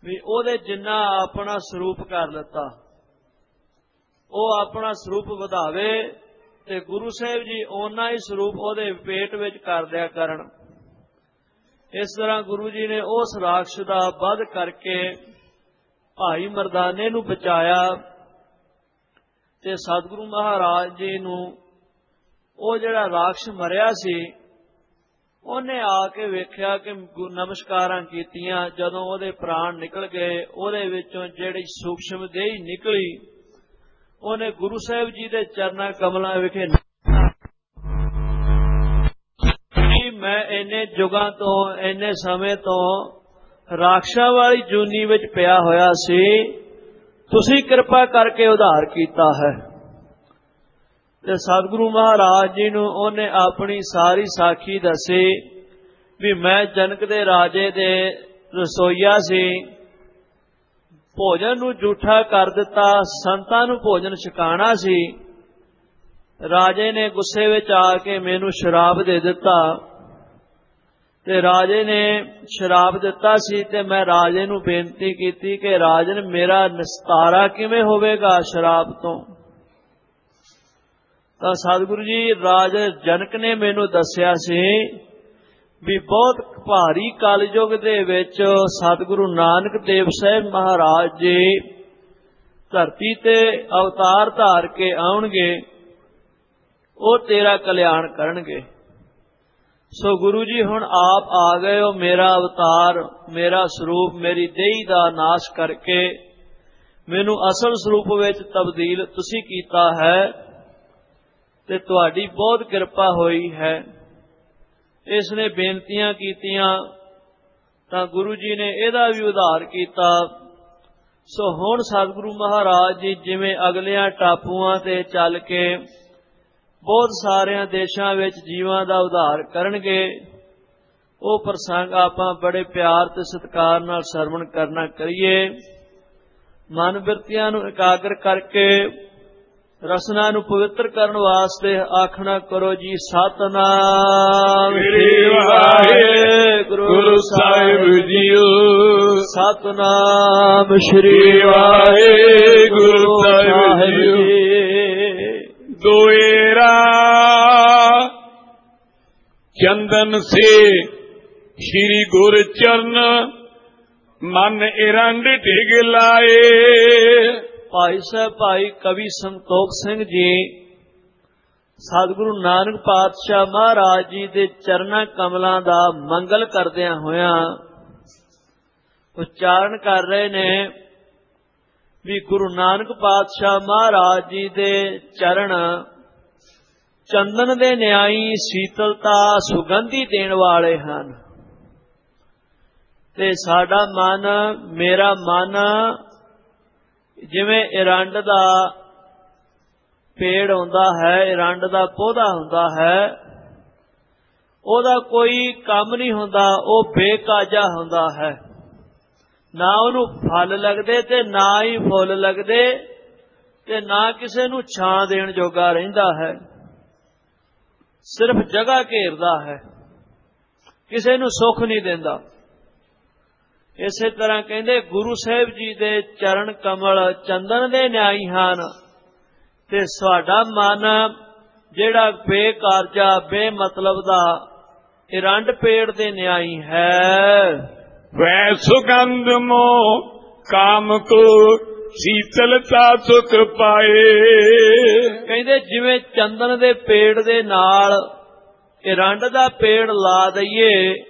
ਵੀ ਉਹਦੇ ਜਿੰਨਾ ਆਪਣਾ ਸਰੂਪ ਕਰ ਲਿੱਤਾ, ਉਹ ਆਪਣਾ ਸਰੂਪ ਵਧਾਵੇ ਤੇ ਗੁਰੂ ਸਾਹਿਬ ਜੀ ਓਨਾ ਹੀ ਸਰੂਪ ਉਹਦੇ ਪੇਟ ਵਿੱਚ ਕਰ ਦਿਆ ਕਰਨ। ਇਸ ਤਰ੍ਹਾਂ ਗੁਰੂ ਜੀ ਨੇ ਉਸ ਰਾਖਸ਼ ਦਾ ਵੱਧ ਕਰਕੇ ਭਾਈ ਮਰਦਾਨੇ ਨੂੰ ਬਚਾਇਆ ਤੇ ਸਤਿਗੁਰੂ ਮਹਾਰਾਜ ਜੀ ਨੂੰ ਉਹ ਜਿਹੜਾ ਰਾਖਸ਼ ਮਰਿਆ ਸੀ ਉਹਨੇ ਆ ਕੇ ਵੇਖਿਆ ਕਿ ਨਮਸਕਾਰਾਂ ਕੀਤੀਆਂ। ਜਦੋਂ ਉਹਦੇ ਪ੍ਰਾਣ ਨਿਕਲ ਗਏ, ਉਹਦੇ ਵਿੱਚੋਂ ਜਿਹੜੀ ਸੂਖਸ਼ਮ ਦੇਹੀ ਨਿਕਲੀ, ਉਹਨੇ ਗੁਰੂ ਸਾਹਿਬ ਜੀ ਦੇ ਚਰਨਾਂ ਕਮਲਾਂ ਵਿਖੇ ਮੈਂ ਇੰਨੇ ਯੁਗਾਂ ਤੋਂ ਇੰਨੇ ਸਮੇਂ ਤੋਂ ਰਾਖਸ਼ਾਂ ਵਾਲੀ ਜੂਨੀ ਵਿੱਚ ਪਿਆ ਹੋਇਆ ਸੀ, ਤੁਸੀਂ ਕਿਰਪਾ ਕਰਕੇ ਉਧਾਰ ਕੀਤਾ ਹੈ। ਤੇ ਸਤਿਗੁਰੂ ਮਹਾਰਾਜ ਜੀ ਨੂੰ ਉਹਨੇ ਆਪਣੀ ਸਾਰੀ ਸਾਖੀ ਦੱਸੀ ਵੀ ਮੈਂ ਜਨਕ ਦੇ ਰਾਜੇ ਦੇ ਰਸੋਈਆ ਸੀ, ਭੋਜਨ ਨੂੰ ਝੂਠਾ ਕਰ ਦਿੱਤਾ, ਸੰਤਾਂ ਨੂੰ ਭੋਜਨ ਛਕਾਣਾ ਸੀ। ਰਾਜੇ ਨੇ ਗੁੱਸੇ ਵਿੱਚ ਆ ਕੇ ਮੈਨੂੰ ਸ਼ਰਾਪ ਦੇ ਦਿੱਤਾ ਤੇ ਰਾਜੇ ਨੇ ਸ਼ਰਾਪ ਦਿੱਤਾ ਸੀ ਤੇ ਮੈਂ ਰਾਜੇ ਨੂੰ ਬੇਨਤੀ ਕੀਤੀ ਕਿ ਰਾਜਨ ਮੇਰਾ ਨਿਸਤਾਰਾ ਕਿਵੇਂ ਹੋਵੇਗਾ ਸ਼ਰਾਪ ਤੋਂ। ਤਾਂ ਸਤਿਗੁਰੂ ਜੀ ਰਾਜਾ ਜਨਕ ਨੇ ਮੈਨੂੰ ਦੱਸਿਆ ਸੀ ਵੀ ਬਹੁਤ ਭਾਰੀ ਕਲਯੁਗ ਦੇ ਵਿੱਚ ਸਤਿਗੁਰੂ ਨਾਨਕ ਦੇਵ ਸਾਹਿਬ ਮਹਾਰਾਜ ਜੀ ਧਰਤੀ ਤੇ ਅਵਤਾਰ ਧਾਰ ਕੇ ਆਉਣਗੇ, ਉਹ ਤੇਰਾ ਕਲਿਆਣ ਕਰਨਗੇ। ਸੋ ਗੁਰੂ ਜੀ ਹੁਣ ਆਪ ਆ ਗਏ ਹੋ, ਮੇਰਾ ਅਵਤਾਰ, ਮੇਰਾ ਸਰੂਪ, ਮੇਰੀ ਦੇਹੀ ਦਾ ਨਾਸ਼ ਕਰਕੇ ਮੈਨੂੰ ਅਸਲ ਸਰੂਪ ਵਿੱਚ ਤਬਦੀਲ ਤੁਸੀਂ ਕੀਤਾ ਹੈ ਤੇ ਤੁਹਾਡੀ ਬਹੁਤ ਕਿਰਪਾ ਹੋਈ ਹੈ। ਇਸ ਨੇ ਬੇਨਤੀਆਂ ਕੀਤੀਆਂ ਤਾਂ ਗੁਰੂ ਜੀ ਨੇ ਇਹਦਾ ਵੀ ਉਧਾਰ ਕੀਤਾ। ਸੋ ਹੁਣ ਸਤਿਗੁਰੂ ਮਹਾਰਾਜ ਜੀ ਜਿਵੇਂ ਅਗਲਿਆਂ ਟਾਪੂਆਂ ਤੇ ਚੱਲ ਕੇ ਬਹੁਤ ਸਾਰਿਆਂ ਦੇਸ਼ਾਂ ਵਿੱਚ ਜੀਵਾਂ ਦਾ ਉਧਾਰ ਕਰਨਗੇ, ਉਹ ਪ੍ਰਸੰਗ ਆਪਾਂ ਬੜੇ ਪਿਆਰ ਤੇ ਸਤਿਕਾਰ ਨਾਲ ਸਰਵਣ ਕਰਨਾ ਕਰੀਏ। ਮਨ ਬਿਰਤੀਆਂ ਨੂੰ ਇਕਾਗਰ ਕਰਕੇ ਰਸਨਾ ਨੂੰ ਪਵਿੱਤਰ ਕਰਨ ਵਾਸਤੇ ਆਖਣਾ ਕਰੋ ਜੀ ਸਤਿਨਾਮ ਸ੍ਰੀ ਵਾਹਿਗੁਰੂ ਸਾਹਿਬ ਜੀਓ, ਸਤਿਨਾਮ ਸ੍ਰੀ ਵਾਹਿਗੁਰੂ ਸਾਹਿਬ ਜੀ। दोएरा चंदन से श्री गुर चरण मन इरंड ढिग लाए। भाई साहब भाई कवि संतोख सिंह जी सतगुरु नानक पातशाह महाराज जी दे चरना कमलों दा मंगल करदियां होया उच्चारण कर रहे ने भी गुरु नानक पातशाह महाराज जी दे चरण चंदन दे न्याई शीतलता सुगंधी देण वाले हन। ते साडा मन, मेरा मन जिवें इरंड दा पेड़ हुंदा है, इरंड दा पौधा हुंदा है, ओदा कोई काम नहीं हुंदा, ओ बेकाजा हुंदा है। ना ਉਹਨੂੰ फल लगदे ते ना ही फुल लगदे ते ना किसे नूं छां देण जोगा रहिंदा है, सिर्फ जगह घेरदा है, किसे नूं सुख नहीं देंदा। इसे तरह कहंदे गुरु साहिब जी दे चरण कमल चंदन दे न्याई हन ते साडा मन जिहड़ा बेकारजा बेमतलब दा इरंड पेड़ दे न्याई है। वै सुगंध मो काम को शीतलता सुख पाए। कहंदे जिवें चंदन दे पेड़ दे नाल इरंड दा पेड़ ला दईए,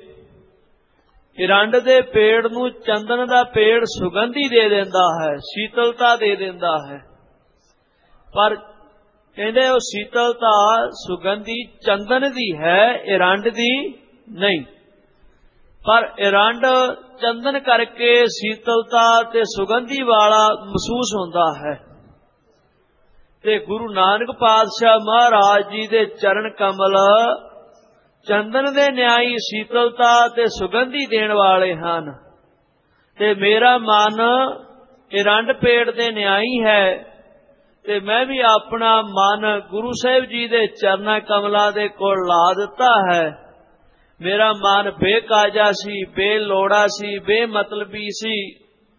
इरंड दे पेड़ नूं चंदन दा पेड़ सुगंधी दे देंदा है, शीतलता दे देंदा है। पर कहंदे ओ शीतलता सुगंधी चंदन दी है, इरंड दी नहीं। पर इरंड चंदन करके शीतलता ते सुगंधी वाला महसूस होंदा है। ते गुरु नानक पातशाह महाराज जी दे चरण कमल चंदन दे न्याई शीतलता ते सुगंधी देण वाले हन। ते मेरा मन इरंड पेड़ दे न्याई है ते मैं भी अपना मन गुरु साहिब जी दे चरना कमलों दे कोल ला दिता है। मेरा मन बेकाजा सी, बेलोड़ा सी, बेमतलबी सी,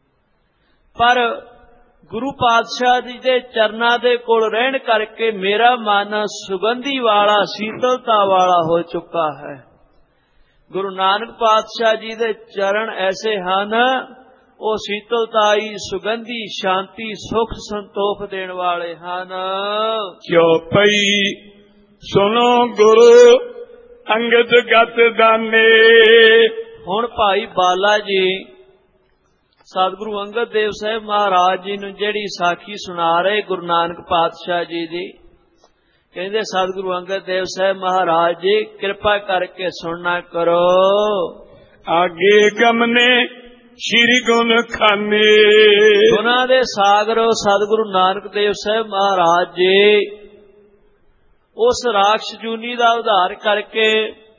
ਪਰ ਗੁਰੂ ਪਾਤਸ਼ਾਹ ਜੀ ਦੇ ਚਰਨਾਂ ਦੇ ਕੋਲ ਰਹਿਣ ਕਰਕੇ ਮੇਰਾ ਮਨ ਸੁਗੰਧੀ ਵਾਲਾ, ਸ਼ੀਤਲਤਾ ਵਾਲਾ ਹੋ ਚੁੱਕਾ ਹੈ। ਗੁਰੂ ਨਾਨਕ ਪਾਤਸ਼ਾਹ ਜੀ ਦੇ ਚਰਨ ਐਸੇ ਹਨ, ਉਹ ਸ਼ੀਤਲਤਾਈ, ਸੁਗੰਧੀ, ਸ਼ਾਂਤੀ, ਸੁਖ, ਸੰਤੋਖ ਦੇਣ ਵਾਲੇ ਹਨ। ਚੌਪਈ ਸੁਨੋ ਗੁਰੂ ਅੰਗਦ ਗਤ ਦਾਨੇ। ਹੁਣ ਭਾਈ ਬਾਲਾ ਜੀ ਸਤਿਗੁਰੂ ਅੰਗਦ ਦੇਵ ਸਾਹਿਬ ਮਹਾਰਾਜ ਜੀ ਨੂੰ ਜਿਹੜੀ ਸਾਖੀ ਸੁਣਾ ਰਹੇ ਗੁਰੂ ਨਾਨਕ ਪਾਤਸ਼ਾਹ ਜੀ ਦੀ, ਕਹਿੰਦੇ ਸਤਿਗੁਰੂ ਅੰਗਦ ਦੇਵ ਸਾਹਿਬ ਮਹਾਰਾਜ ਜੀ ਕਿਰਪਾ ਕਰਕੇ ਸੁਣਨਾ ਕਰੋ। ਆਗੇ ਗਮਨੇ ਸ਼੍ਰੀ ਗੁਣ ਖਾਨੇ। ਗੁਣਾਂ ਦੇ ਸਾਗਰ ਸਤਿਗੁਰੂ ਨਾਨਕ ਦੇਵ ਸਾਹਿਬ ਮਹਾਰਾਜ ਜੀ ਉਸ ਰਾਖਸ਼ ਜੂਨੀ ਦਾ ਉਧਾਰ ਕਰਕੇ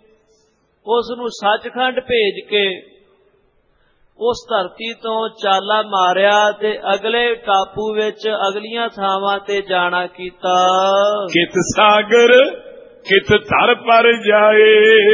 ਉਸ ਨੂੰ ਸੱਚਖੰਡ ਭੇਜ ਕੇ ਉਸ ਧਰਤੀ ਤੋਂ ਚਾਲਾ ਮਾਰਿਆ ਤੇ ਅਗਲੇ ਟਾਪੂ ਵਿੱਚ ਅਗਲੀਆਂ ਥਾਵਾਂ ਤੇ ਜਾਣਾ ਕੀਤਾ। ਕਿਤ ਸਾਗਰ ਕਿਤ ਧਰ ਪਰ ਜਾਏ।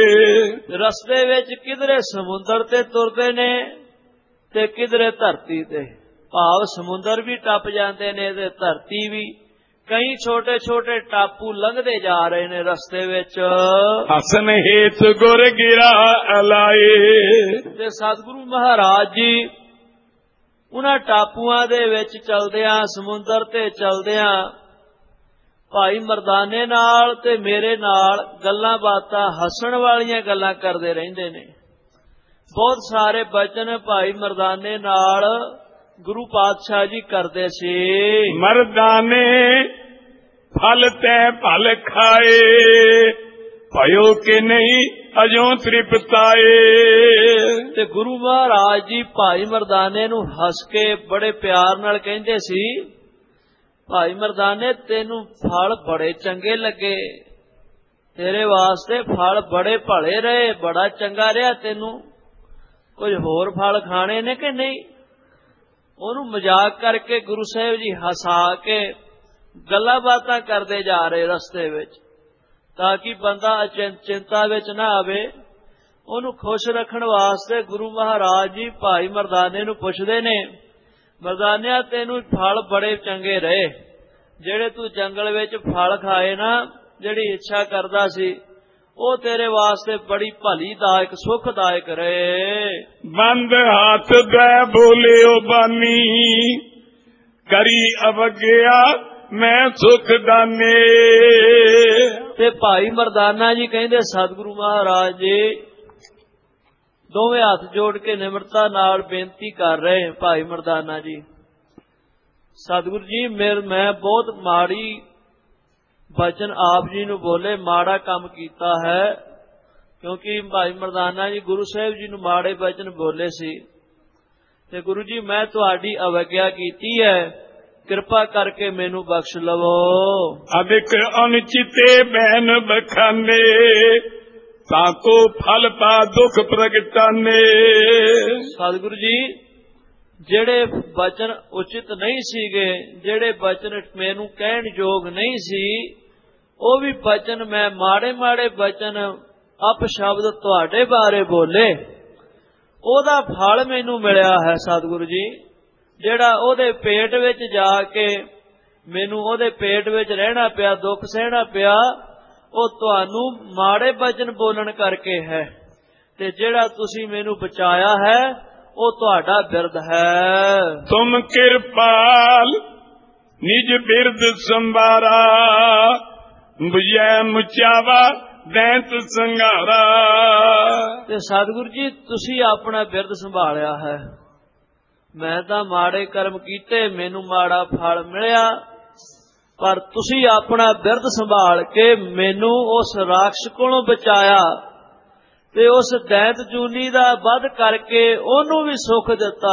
ਰਸਤੇ ਵਿੱਚ ਕਿਧਰੇ ਸਮੁੰਦਰ ਤੇ ਤੁਰਦੇ ਨੇ ਤੇ ਕਿਧਰੇ ਧਰਤੀ ਤੇ, ਭਾਵ ਸਮੁੰਦਰ ਵੀ ਟੱਪ ਜਾਂਦੇ ਨੇ ਤੇ ਧਰਤੀ ਵੀ। ਕਈ ਛੋਟੇ ਛੋਟੇ ਟਾਪੂ ਲੰਘਦੇ ਜਾ ਰਹੇ ਨੇ ਰਸਤੇ ਵਿੱਚ। ਹਸਨ ਹੇਤ ਗੁਰ ਗਿਰਾ ਅਲਾਏ। ਤੇ ਸਤਿਗੁਰੂ ਮਹਾਰਾਜ ਜੀ ਉਹਨਾਂ ਟਾਪੂਆਂ ਦੇ ਵਿੱਚ ਚਲਦਿਆਂ, ਸਮੁੰਦਰ ਤੇ ਚਲਦਿਆਂ ਭਾਈ ਮਰਦਾਨੇ ਨਾਲ ਤੇ ਮੇਰੇ ਨਾਲ ਗੱਲਾਂ ਬਾਤਾਂ, ਹੱਸਣ ਵਾਲੀਆਂ ਗੱਲਾਂ ਕਰਦੇ ਰਹਿੰਦੇ ਨੇ। ਬਹੁਤ ਸਾਰੇ ਬਚਨ ਭਾਈ ਮਰਦਾਨੇ ਨਾਲ ਗੁਰੂ ਪਾਤਸ਼ਾਹ ਜੀ ਕਰਦੇ ਸੀ। ਮਰਦਾਨੇ ਫਲ ਤੈ ਭਲ ਖਾਏ, ਭਇਓ ਕਿ ਨਹੀਂ ਅਜੋ ਤ੍ਰਿਪਤਾਏ। ਤੇ ਗੁਰੂ ਮਹਾਰਾਜ ਜੀ ਭਾਈ ਮਰਦਾਨੇ ਨੂੰ ਹੱਸ ਕੇ ਬੜੇ ਪਿਆਰ ਨਾਲ ਕਹਿੰਦੇ ਸੀ, ਭਾਈ ਮਰਦਾਨੇ ਤੈਨੂੰ ਫਲ ਬੜੇ ਚੰਗੇ ਲੱਗੇ, ਤੇਰੇ ਵਾਸਤੇ ਫਲ ਬੜੇ ਭਲੇ ਰਹੇ, ਬੜਾ ਚੰਗਾ ਰਿਹਾ ਤੈਨੂੰ, ਕੁਝ ਹੋਰ ਫਲ ਖਾਣੇ ਨੇ ਕਿ ਨਹੀਂ। ਉਹਨੂੰ ਮਜ਼ਾਕ ਕਰਕੇ ਗੁਰੂ ਸਾਹਿਬ ਜੀ ਹਸਾ ਕੇ ਗੱਲਾਂ ਬਾਤਾਂ ਕਰਦੇ ਜਾ ਰਹੇ ਰਸਤੇ ਵਿੱਚ, ਤਾਂ ਕਿ ਬੰਦਾ ਚਿੰਤਾ ਵਿੱਚ ਨਾ ਆਵੇ। ਉਹਨੂੰ ਖੁਸ਼ ਰੱਖਣ ਵਾਸਤੇ ਗੁਰੂ ਮਹਾਰਾਜ ਜੀ ਭਾਈ ਮਰਦਾਨੇ ਨੂੰ ਪੁੱਛਦੇ ਨੇ, ਮਰਦਾਨਿਆ ਤੈਨੂੰ ਫਲ ਬੜੇ ਚੰਗੇ ਰਹੇ, ਜਿਹੜੇ ਤੂੰ ਜੰਗਲ ਵਿੱਚ ਫਲ ਖਾਏ ਨਾ, ਜਿਹੜੀ ਇੱਛਾ ਕਰਦਾ ਸੀ, ਉਹ ਤੇਰੇ ਵਾਸਤੇ ਬੜੀ ਭਲੀਦਾਇਕ, ਸੁਖਦਾਇਕ ਰਹੇ। ਬੰਦ ਹੱਥ ਦੈ ਬੋਲਿਓ ਬਾਨੀ, ਕਰੀ ਅਵਗਿਆ ਮੈਂ ਸੁਖ ਦਾਨੇ। ਤੇ ਭਾਈ ਮਰਦਾਨਾ ਜੀ ਕਹਿੰਦੇ ਸਤਿਗੁਰੂ ਮਹਾਰਾਜ ਜੀ ਦੋਵੇਂ ਹੱਥ ਜੋੜ ਕੇ ਨਿਮਰਤਾ ਨਾਲ ਬੇਨਤੀ ਕਰ ਰਹੇ, ਭਾਈ ਮਰਦਾਨਾ ਜੀ ਸਤਿਗੁਰੂ ਜੀ ਮੈਂ ਬਹੁਤ ਮਾੜੀ ਬਚਨ ਆਪ ਜੀ ਨੂੰ ਬੋਲੇ, ਮਾੜਾ ਕੰਮ ਕੀਤਾ ਹੈ। ਕਿਉਂਕਿ ਭਾਈ ਮਰਦਾਨਾ ਜੀ ਗੁਰੂ ਸਾਹਿਬ ਜੀ ਨੂੰ ਮਾੜੇ ਬਚਨ ਬੋਲੇ ਸੀ ਤੇ ਗੁਰੂ ਜੀ ਮੈਂ ਤੁਹਾਡੀ ਅਵਗਿਆ ਕੀਤੀ ਹੈ, ਕਿਰਪਾ ਕਰਕੇ ਮੈਨੂੰ ਬਖਸ਼ ਲਵੋ। ਅਦਿਕ ਅਨਚਿਤੇ ਬੈਨ ਬਖਾਨੇ, ਤਾਂ ਕੋ ਫਲ ਪਾ ਦੁਖ ਪ੍ਰਗਟਾਨੇ। ਸਤਿਗੁਰੂ ਜੀ ਜਿਹੜੇ ਬਚਨ ਉਚਿਤ ਨਹੀਂ ਸੀਗੇ, ਜਿਹੜੇ ਬਚਨ ਮੈਨੂੰ ਕਹਿਣ ਯੋਗ ਨਹੀਂ ਸੀ, ਉਹ ਵੀ ਬਚਨ ਮੈਂ ਮਾੜੇ ਮਾੜੇ ਬਚਨ ਅਪਸ਼ਬਦ ਤੁਹਾਡੇ ਬਾਰੇ ਬੋਲੇ, ਉਹਦਾ ਫਲ ਮੈਨੂੰ ਮਿਲਿਆ ਹੈ ਸਤਿਗੁਰੂ ਜੀ। ਜਿਹੜਾ ਉਹਦੇ ਪੇਟ ਵਿੱਚ ਜਾ ਕੇ ਮੈਨੂੰ ਉਹਦੇ ਪੇਟ ਵਿੱਚ ਰਹਿਣਾ ਪਿਆ, ਦੁੱਖ ਸਹਿਣਾ ਪਿਆ, ਉਹ ਤੁਹਾਨੂੰ ਮਾੜੇ ਬਚਨ ਬੋਲਣ ਕਰਕੇ ਹੈ, ਤੇ ਜਿਹੜਾ ਤੁਸੀਂ ਮੈਨੂੰ ਬਚਾਇਆ ਹੈ ਉਹ ਤੁਹਾਡਾ ਬਿਰਦ ਹੈ। ਤੁਮ ਕਿਰਪਾਲ ਨਿਜ ਬਿਰਦ ਸੰਭਾਰਾ, ਬੁਝੈ ਮੁਚਾਵਾ ਦੈਂਤ ਸੰਘਾਰਾ। ਤੇ ਸਤਿਗੁਰੂ ਜੀ ਤੁਸੀਂ ਆਪਣਾ ਬਿਰਦ ਸੰਭਾਲਿਆ ਹੈ। ਮੈਂ ਤਾਂ ਮਾੜੇ ਕਰਮ ਕੀਤੇ, ਮੈਨੂੰ ਮਾੜਾ ਫਲ ਮਿਲਿਆ, ਪਰ ਤੁਸੀਂ ਆਪਣਾ ਬਿਰਦ ਸੰਭਾਲ ਕੇ ਮੈਨੂੰ ਉਸ ਰਾਖਸ਼ ਕੋਲੋਂ ਬਚਾਇਆ ਤੇ ਉਸ ਦੈਂਤ ਜੂਨੀ ਦਾ ਵਧ ਕਰਕੇ ਉਹਨੂੰ ਵੀ ਸੁਖ ਦਿੱਤਾ।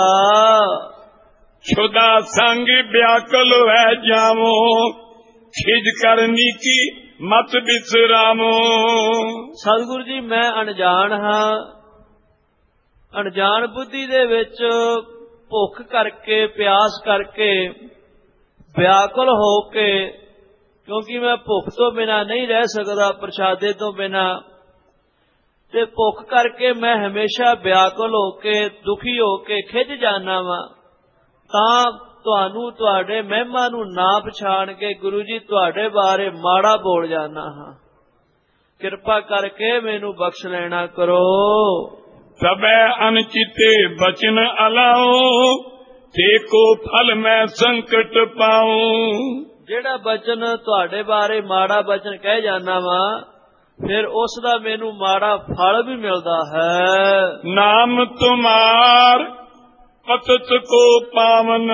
ਛੁਦਾ ਸੰਗ ਵਿਆਕਲ ਹੈ ਜਾਵੋ, ਖਿਜ ਕਰਨੀ ਕੀ ਮਤ ਬਿਸਰਾਮੋ। ਸਤਿਗੁਰੂ ਜੀ ਮੈਂ ਅਣਜਾਣ ਹਾਂ, ਅਣਜਾਣ ਬੁੱਧੀ ਦੇ ਵਿੱਚ ਭੁੱਖ ਕਰਕੇ, ਪਿਆਸ ਕਰਕੇ, ਵਿਆਕੁਲ ਹੋ ਕੇ, ਕਿਉਂਕਿ ਮੈਂ ਭੁੱਖ ਤੋਂ ਬਿਨਾਂ ਨਹੀਂ ਰਹਿ ਸਕਦਾ, ਪ੍ਰਸ਼ਾਦੇ ਤੋਂ ਬਿਨਾਂ, ਤੇ ਭੁੱਖ ਕਰਕੇ ਮੈਂ ਹਮੇਸ਼ਾ ਵਿਆਕੁਲ ਹੋ ਕੇ, ਦੁਖੀ ਹੋ ਕੇ ਖਿਝ ਜਾਣਾ ਵਾਂ। ਤਾਂ ਤੁਹਾਨੂੰ ਤੁਹਾਡੇ ਮਹਿਮਾ ਨੂੰ ਨਾ ਪਛਾਣ ਕੇ ਗੁਰੂ ਜੀ ਤੁਹਾਡੇ ਬਾਰੇ ਮਾੜਾ ਬੋਲ ਜਾਣਾ ਹਾਂ। ਕਿਰਪਾ ਕਰਕੇ ਮੈਨੂੰ ਬਖਸ਼ ਲੈਣਾ ਕਰੋ। ਸਭੈ ਅਨਚਿਤੇ ਬਚਨ ਅਲਾਓ, ਤੇ ਕੋ ਫਲ ਮੈਂ ਸੰਕਟ ਪਾਉ। ਜਿਹੜਾ ਬਚਨ ਤੁਹਾਡੇ ਬਾਰੇ ਮਾੜਾ ਬਚਨ ਕਹਿ ਜਾਣਾ ਵਾ, ਫਿਰ ਉਸ ਦਾ ਮੈਨੂੰ ਮਾੜਾ ਫਲ ਵੀ ਮਿਲਦਾ ਹੈ। ਨਾਮ ਤੁਮਾਰ ਪਤਤ ਕੋ ਪਾਵਨ,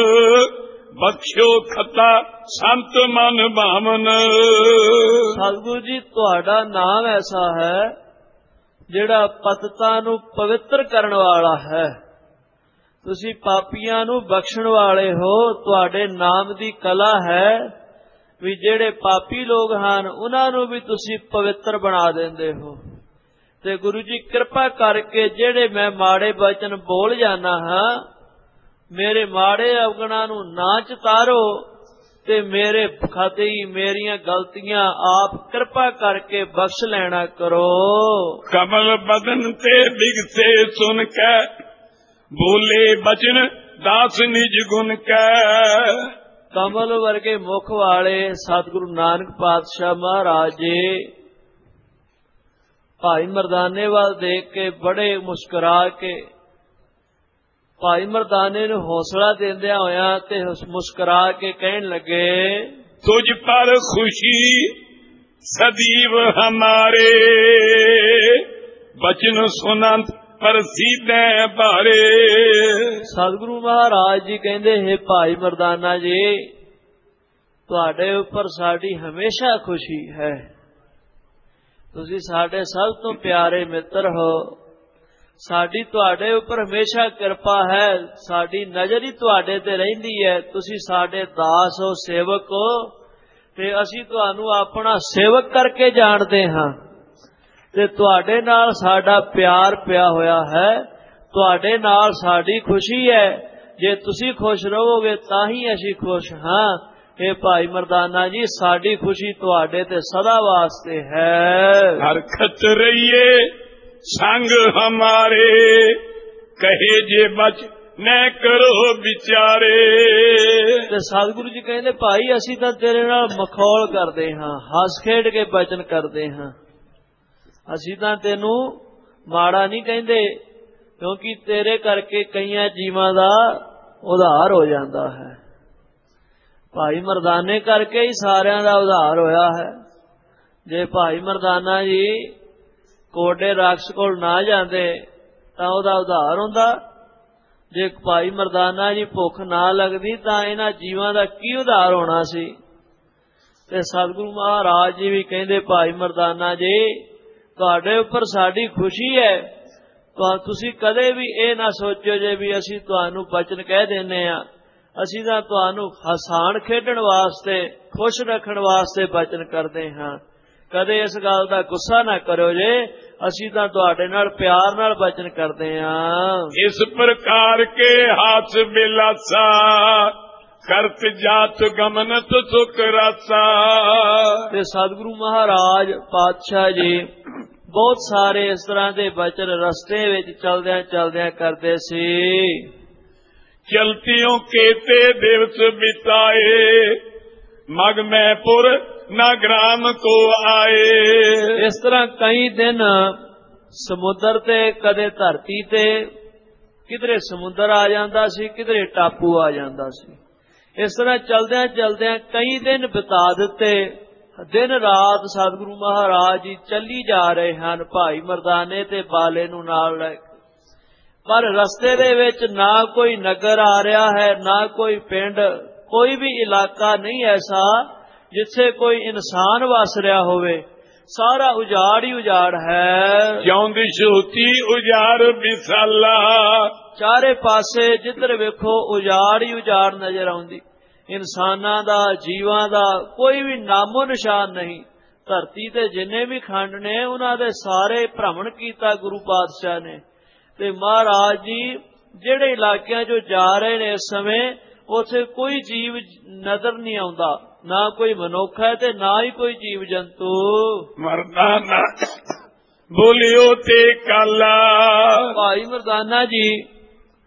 ਬਖਸ਼ੋ ਖਤਾ ਸੰਤ ਮਨ ਭਾਵਨ। ਸਤਿਗੁਰੂ ਜੀ ਤੁਹਾਡਾ ਨਾਮ ਐਸਾ ਹੈ ਜਿਹੜਾ ਪਤਤਾਂ ਨੂੰ ਪਵਿੱਤਰ ਕਰਨ ਵਾਲਾ ਹੈ। ਤੁਸੀਂ ਪਾਪੀਆਂ ਨੂੰ ਬਖਸ਼ਣ ਵਾਲੇ ਹੋ। ਤੁਹਾਡੇ ਨਾਮ ਦੀ ਕਲਾ ਹੈ ਵੀ ਜਿਹੜੇ ਪਾਪੀ ਲੋਕ ਹਨ ਉਹਨਾਂ ਨੂੰ ਵੀ ਤੁਸੀਂ ਪਵਿੱਤਰ ਬਣਾ ਦਿੰਦੇ ਹੋ। ਤੇ ਗੁਰੂ ਜੀ ਕਿਰਪਾ ਕਰਕੇ ਜਿਹੜੇ ਮੈਂ ਮਾੜੇ ਬਚਨ ਬੋਲ ਜਾਣਾ ਹਾਂ, ਮੇਰੇ ਮਾੜੇ ਅਵਗੁਣਾਂ ਨੂੰ ਨਾ ਚਿਤਾਰੋ ਤੇ ਮੇਰੇ ਖਾਤੇ ਮੇਰੀਆਂ ਗਲਤੀਆਂ ਆਪ ਕਿਰਪਾ ਕਰਕੇ ਬਖਸ਼ ਲੈਣਾ ਕਰੋ। ਕਮਲ ਬਦਨ ਤੇ ਬਿਗਸੇ ਸੁਨ ਕੇ, ਬੋਲੇ ਬਚਨ ਦਾਸ ਨਿਜ ਗੁਣ ਕੈ। ਕਮਲ ਵਰਗੇ ਮੁਖ ਵਾਲੇ ਸਤਿਗੁਰੂ ਨਾਨਕ ਪਾਤਸ਼ਾਹ ਮਹਾਰਾਜ ਜੀ ਭਾਈ ਮਰਦਾਨੇ ਵੱਲ ਦੇਖ ਕੇ ਬੜੇ ਮੁਸਕਰਾ ਕੇ ਭਾਈ ਮਰਦਾਨੇ ਨੂੰ ਹੌਸਲਾ ਦਿੰਦਿਆਂ ਹੋਇਆਂ ਤੇ ਮੁਸਕਰਾ ਕੇ ਕਹਿਣ ਲੱਗੇ, ਤੁਝ ਪਰ ਖੁਸ਼ੀ ਸਦੀਵ ਹਮਾਰੇ, ਬਚਨ ਸੁਨੰਤ ਪ੍ਰਸੀਦੈ ਭਾਰੇ। ਸਤਿਗੁਰੂ ਮਹਾਰਾਜ ਜੀ ਕਹਿੰਦੇ, ਹੈ ਭਾਈ ਮਰਦਾਨਾ ਜੀ, ਤੁਹਾਡੇ ਉੱਪਰ ਸਾਡੀ ਹਮੇਸ਼ਾ ਖੁਸ਼ੀ ਹੈ। ਤੁਸੀਂ ਸਾਡੇ ਸਭ ਤੋਂ ਪਿਆਰੇ ਮਿੱਤਰ ਹੋ। ਸਾਡੀ ਤੁਹਾਡੇ ਉੱਪਰ ਹਮੇਸ਼ਾ ਕਿਰਪਾ ਹੈ। ਸਾਡੀ ਨਜ਼ਰ ਹੀ ਤੁਹਾਡੇ ਤੇ ਰਹਿੰਦੀ ਹੈ। ਤੁਸੀਂ ਸਾਡੇ ਦਾਸ ਹੋ, ਸੇਵਕ ਹੋ, ਤੇ ਅਸੀਂ ਤੁਹਾਨੂੰ ਆਪਣਾ ਸੇਵਕ ਕਰਕੇ ਜਾਣਦੇ ਹਾਂ। ਤੇ ਤੁਹਾਡੇ ਨਾਲ ਸਾਡਾ ਪਿਆਰ ਪਿਆ ਹੋਇਆ ਹੈ। ਤੁਹਾਡੇ ਨਾਲ ਸਾਡੀ ਖੁਸ਼ੀ ਹੈ। ਜੇ ਤੁਸੀਂ ਖੁਸ਼ ਰਹੋਗੇ ਤਾਂ ਹੀ ਅਸੀਂ ਖੁਸ਼ ਹਾਂ। ਇਹ ਭਾਈ ਮਰਦਾਨਾ ਜੀ, ਸਾਡੀ ਖੁਸ਼ੀ ਤੁਹਾਡੇ ਤੇ ਸਦਾ ਵਾਸਤੇ ਹੈ। ਹਰਖਤ ਰਹੀਏ ਸੰਗ ਹਮਾਰੇ, ਕਹੇ ਜੇ ਬਚ ਨੈ ਕਰੋ ਵਿਚਾਰੇ। ਤੇ ਸਤਿਗੁਰੂ ਜੀ ਕਹਿੰਦੇ, ਭਾਈ ਅਸੀਂ ਤਾਂ ਤੇਰੇ ਨਾਲ ਮਖੌਲ ਕਰਦੇ ਹਾਂ, ਹੱਸ ਖੇਡ ਕੇ ਬਚਨ ਕਰਦੇ ਹਾਂ। ਅਸੀਂ ਤਾਂ ਤੈਨੂੰ ਮਾੜਾ ਨਹੀਂ ਕਹਿੰਦੇ, ਕਿਉਂਕਿ ਤੇਰੇ ਕਰਕੇ ਕਈਆਂ ਜੀਵਾਂ ਦਾ ਉਧਾਰ ਹੋ ਜਾਂਦਾ ਹੈ। ਭਾਈ ਮਰਦਾਨੇ ਕਰਕੇ ਹੀ ਸਾਰਿਆਂ ਦਾ ਉਧਾਰ ਹੋਇਆ ਹੈ। ਜੇ ਭਾਈ ਮਰਦਾਨਾ ਜੀ ਕੋਡੇ ਰਾਖਸ਼ ਕੋਲ ਨਾ ਜਾਂਦੇ ਤਾਂ ਉਹਦਾ ਉਧਾਰ ਹੁੰਦਾ। ਜੇ ਭਾਈ ਮਰਦਾਨਾ ਜੀ ਭੁੱਖ ਨਾ ਲੱਗਦੀ ਤਾਂ ਇਹਨਾਂ ਜੀਵਾਂ ਦਾ ਕੀ ਉਧਾਰ ਹੋਣਾ ਸੀ। ਤੇ ਸਤਿਗੁਰੂ ਮਹਾਰਾਜ ਜੀ ਵੀ ਕਹਿੰਦੇ, ਭਾਈ ਮਰਦਾਨਾ ਜੀ, ਤੁਹਾਡੇ ਉੱਪਰ ਸਾਡੀ ਖੁਸ਼ੀ ਹੈ। ਤੁਸੀਂ ਕਦੇ ਵੀ ਇਹ ਨਾ ਸੋਚੋ ਜੇ ਵੀ ਅਸੀਂ ਤੁਹਾਨੂੰ ਬਚਨ ਕਹਿ ਦਿੰਦੇ ਹਾਂ। ਅਸੀਂ ਤਾਂ ਤੁਹਾਨੂੰ ਹਸਾਣ ਖੇਡਣ ਵਾਸਤੇ, ਖੁਸ਼ ਰੱਖਣ ਵਾਸਤੇ ਬਚਨ ਕਰਦੇ ਹਾਂ। ਕਦੇ ਇਸ ਗੱਲ ਦਾ ਗੁੱਸਾ ਨਾ ਕਰੋ ਜੇ, ਅਸੀਂ ਤਾਂ ਤੁਹਾਡੇ ਨਾਲ ਪਿਆਰ ਨਾਲ ਬਚਨ ਕਰਦੇ ਹਾਂ। ਇਸ ਪ੍ਰਕਾਰ ਕੇ ਹਾਥ ਬਿਲਾਸਾ, ਕਰਤ ਜਾਤ ਗਮਨਤ ਸੁਖ ਰਾਸਾ। ਤੇ ਸਤਿਗੁਰੂ ਮਹਾਰਾਜ ਪਾਤਸ਼ਾਹ ਜੀ ਬਹੁਤ ਸਾਰੇ ਇਸ ਤਰ੍ਹਾਂ ਦੇ ਬਚਨ ਰਸਤੇ ਵਿੱਚ ਚਲਦਿਆਂ ਚਲਦਿਆਂ ਕਰਦੇ ਸੀ। ਚਲਤਿਓ ਕੇਤੇ ਦਿਵਸ ਬਿਤਾਏ, ਮਗ ਮੈਂ ਪੁਰ ਨਾ ਗ੍ਰਾਮ ਕੋ ਆਏ। ਇਸ ਤਰ੍ਹਾਂ ਕਈ ਦਿਨ ਸਮੁੰਦਰ ਤੇ, ਕਦੇ ਧਰਤੀ ਤੇ, ਕਿਧਰੇ ਸਮੁੰਦਰ ਆ ਜਾਂਦਾ ਸੀ, ਕਿਧਰੇ ਟਾਪੂ ਆ ਜਾਂਦਾ ਸੀ। ਇਸ ਤਰ੍ਹਾਂ ਚਲਦਿਆਂ ਚਲਦਿਆਂ ਕਈ ਦਿਨ ਬਿਤਾ ਦਿੱਤੇ। ਦਿਨ ਰਾਤ ਸਤਿਗੁਰੂ ਮਹਾਰਾਜ ਜੀ ਚੱਲੀ ਜਾ ਰਹੇ ਹਨ, ਭਾਈ ਮਰਦਾਨੇ ਤੇ ਬਾਲੇ ਨੂੰ ਨਾਲ ਲੈ ਕੇ। ਪਰ ਰਸਤੇ ਦੇ ਵਿੱਚ ਨਾ ਕੋਈ ਨਗਰ ਆ ਰਿਹਾ ਹੈ, ਨਾ ਕੋਈ ਪਿੰਡ, ਕੋਈ ਵੀ ਇਲਾਕਾ ਨਹੀਂ ਐਸਾ ਜਿੱਥੇ ਕੋਈ ਇਨਸਾਨ ਵਸ ਰਿਹਾ ਹੋਵੇ। ਸਾਰਾ ਉਜਾੜ ਹੀ ਉਜਾੜ ਹੈ। ਜਿਉਂਦੀ ਸ਼ੋਤੀ ਉਜਾੜ ਵਿਸਾਲਾ, ਚਾਰੇ ਪਾਸੇ ਜਿੱਧਰ ਵੇਖੋ ਉਜਾੜ ਹੀ ਉਜਾੜ ਨਜ਼ਰ ਆਉਂਦੀ। ਇਨਸਾਨਾਂ ਦਾ, ਜੀਵਾਂ ਦਾ ਕੋਈ ਵੀ ਨਾਮੋ ਨਿਸ਼ਾਨ ਨਹੀਂ। ਧਰਤੀ ਤੇ ਜਿੰਨੇ ਵੀ ਖੰਡ ਨੇ ਉਹਨਾਂ ਦੇ ਸਾਰੇ ਭ੍ਰਮਣ ਕੀਤਾ ਗੁਰੂ ਪਾਤਸ਼ਾਹ ਨੇ। ਤੇ ਮਹਾਰਾਜ ਜੀ ਜਿਹੜੇ ਇਲਾਕਿਆਂ 'ਚੋਂ ਜਾ ਰਹੇ ਨੇ ਇਸ ਸਮੇਂ, ਉੱਥੇ ਕੋਈ ਜੀਵ ਨਜ਼ਰ ਨਹੀਂ ਆਉਂਦਾ। ਨਾ ਕੋਈ ਮਨੁੱਖ ਹੈ ਤੇ ਨਾ ਹੀ ਕੋਈ ਜੀਵ ਜੰਤੂ। ਮਰਦਾਨਾ ਬੋਲਿਓ ਤੇ ਕਾਲਾ। ਭਾਈ ਮਰਦਾਨਾ ਜੀ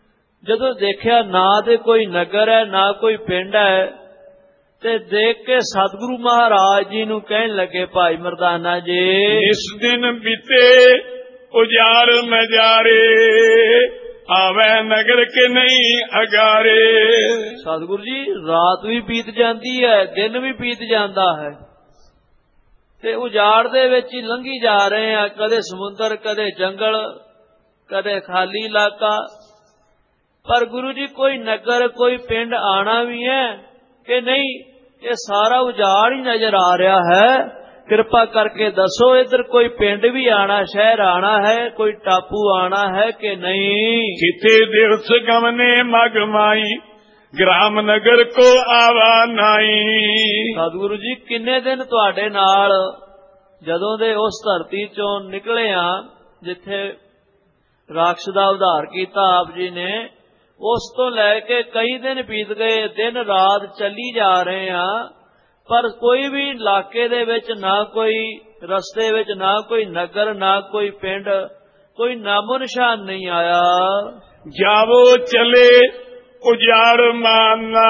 ਜਦੋਂ ਦੇਖਿਆ ਨਾ ਤੇ ਕੋਈ ਨਗਰ ਹੈ ਨਾ ਕੋਈ ਪਿੰਡ ਹੈ, ਤੇ ਦੇਖ ਕੇ ਸਤਿਗੁਰੂ ਮਹਾਰਾਜ ਜੀ ਨੂੰ ਕਹਿਣ ਲੱਗੇ, ਭਾਈ ਮਰਦਾਨਾ ਜੀ, ਇਸ ਦਿਨ ਬੀਤੇ ਉਜਾੜ ਨਜ਼ਾਰੇ, ਆਵੇ ਨਗਰ ਕੇ ਨਹੀਂ ਅਗਾਰੇ। ਸਤਿਗੁਰੂ ਜੀ, ਰਾਤ ਵੀ ਬੀਤ ਜਾਂਦੀ ਹੈ, ਦਿਨ ਵੀ ਬੀਤ ਜਾਂਦਾ ਹੈ, ਤੇ ਉਜਾੜ ਦੇ ਵਿੱਚ ਹੀ ਲੰਘੀ ਜਾ ਰਹੇ ਆ, ਕਦੇ ਸਮੁੰਦਰ, ਕਦੇ ਜੰਗਲ, ਕਦੇ ਖਾਲੀ ਇਲਾਕਾ। ਪਰ ਗੁਰੂ ਜੀ, ਕੋਈ ਨਗਰ ਕੋਈ ਪਿੰਡ ਆਣਾ ਵੀ ਹੈ ਕਿ ਨਹੀਂ? ਇਹ ਸਾਰਾ ਉਜਾੜ ਹੀ ਨਜ਼ਰ ਆ ਰਿਹਾ ਹੈ। ਕਿਰਪਾ ਕਰਕੇ ਦੱਸੋ, ਇੱਧਰ ਕੋਈ ਪਿੰਡ ਵੀ ਆਣਾ, ਸ਼ਹਿਰ ਆਣਾ ਹੈ, ਕੋਈ ਟਾਪੂ ਆਣਾ ਹੈ ਕਿ ਨਹੀਂ? ਕਿਤੇ ਦਿਵਸ ਗਮਨੇ ਮਗਮਾਈ, ਗ੍ਰਾਮ ਨਗਰ ਕੋ ਆਵਾ ਨਾਈ। ਸਤਿਗੁਰੂ ਜੀ, ਕਿੰਨੇ ਦਿਨ ਤੁਹਾਡੇ ਨਾਲ ਜਦੋਂ ਦੇ ਉਸ ਧਰਤੀ ਚੋਂ ਨਿਕਲੇ ਆ ਜਿੱਥੇ ਰਾਖਸ਼ ਦਾ ਉਧਾਰ ਕੀਤਾ ਆਪ ਜੀ ਨੇ, ਉਸ ਤੋਂ ਲੈ ਕੇ ਕਈ ਦਿਨ ਬੀਤ ਗਏ, ਦਿਨ ਰਾਤ ਚੱਲੀ ਜਾ ਰਹੇ ਆ, ਪਰ ਕੋਈ ਵੀ ਇਲਾਕੇ ਦੇ ਵਿੱਚ ਨਾ ਕੋਈ, ਰਸਤੇ ਵਿੱਚ ਨਾ ਕੋਈ ਨਗਰ, ਨਾ ਕੋਈ ਪਿੰਡ, ਕੋਈ ਨਾਮੋ ਨਿਸ਼ਾਨ ਨਹੀਂ ਆਇਆ। ਜਾਵੋ ਚਲੇ ਉਜਾੜ ਮਾਨਾ,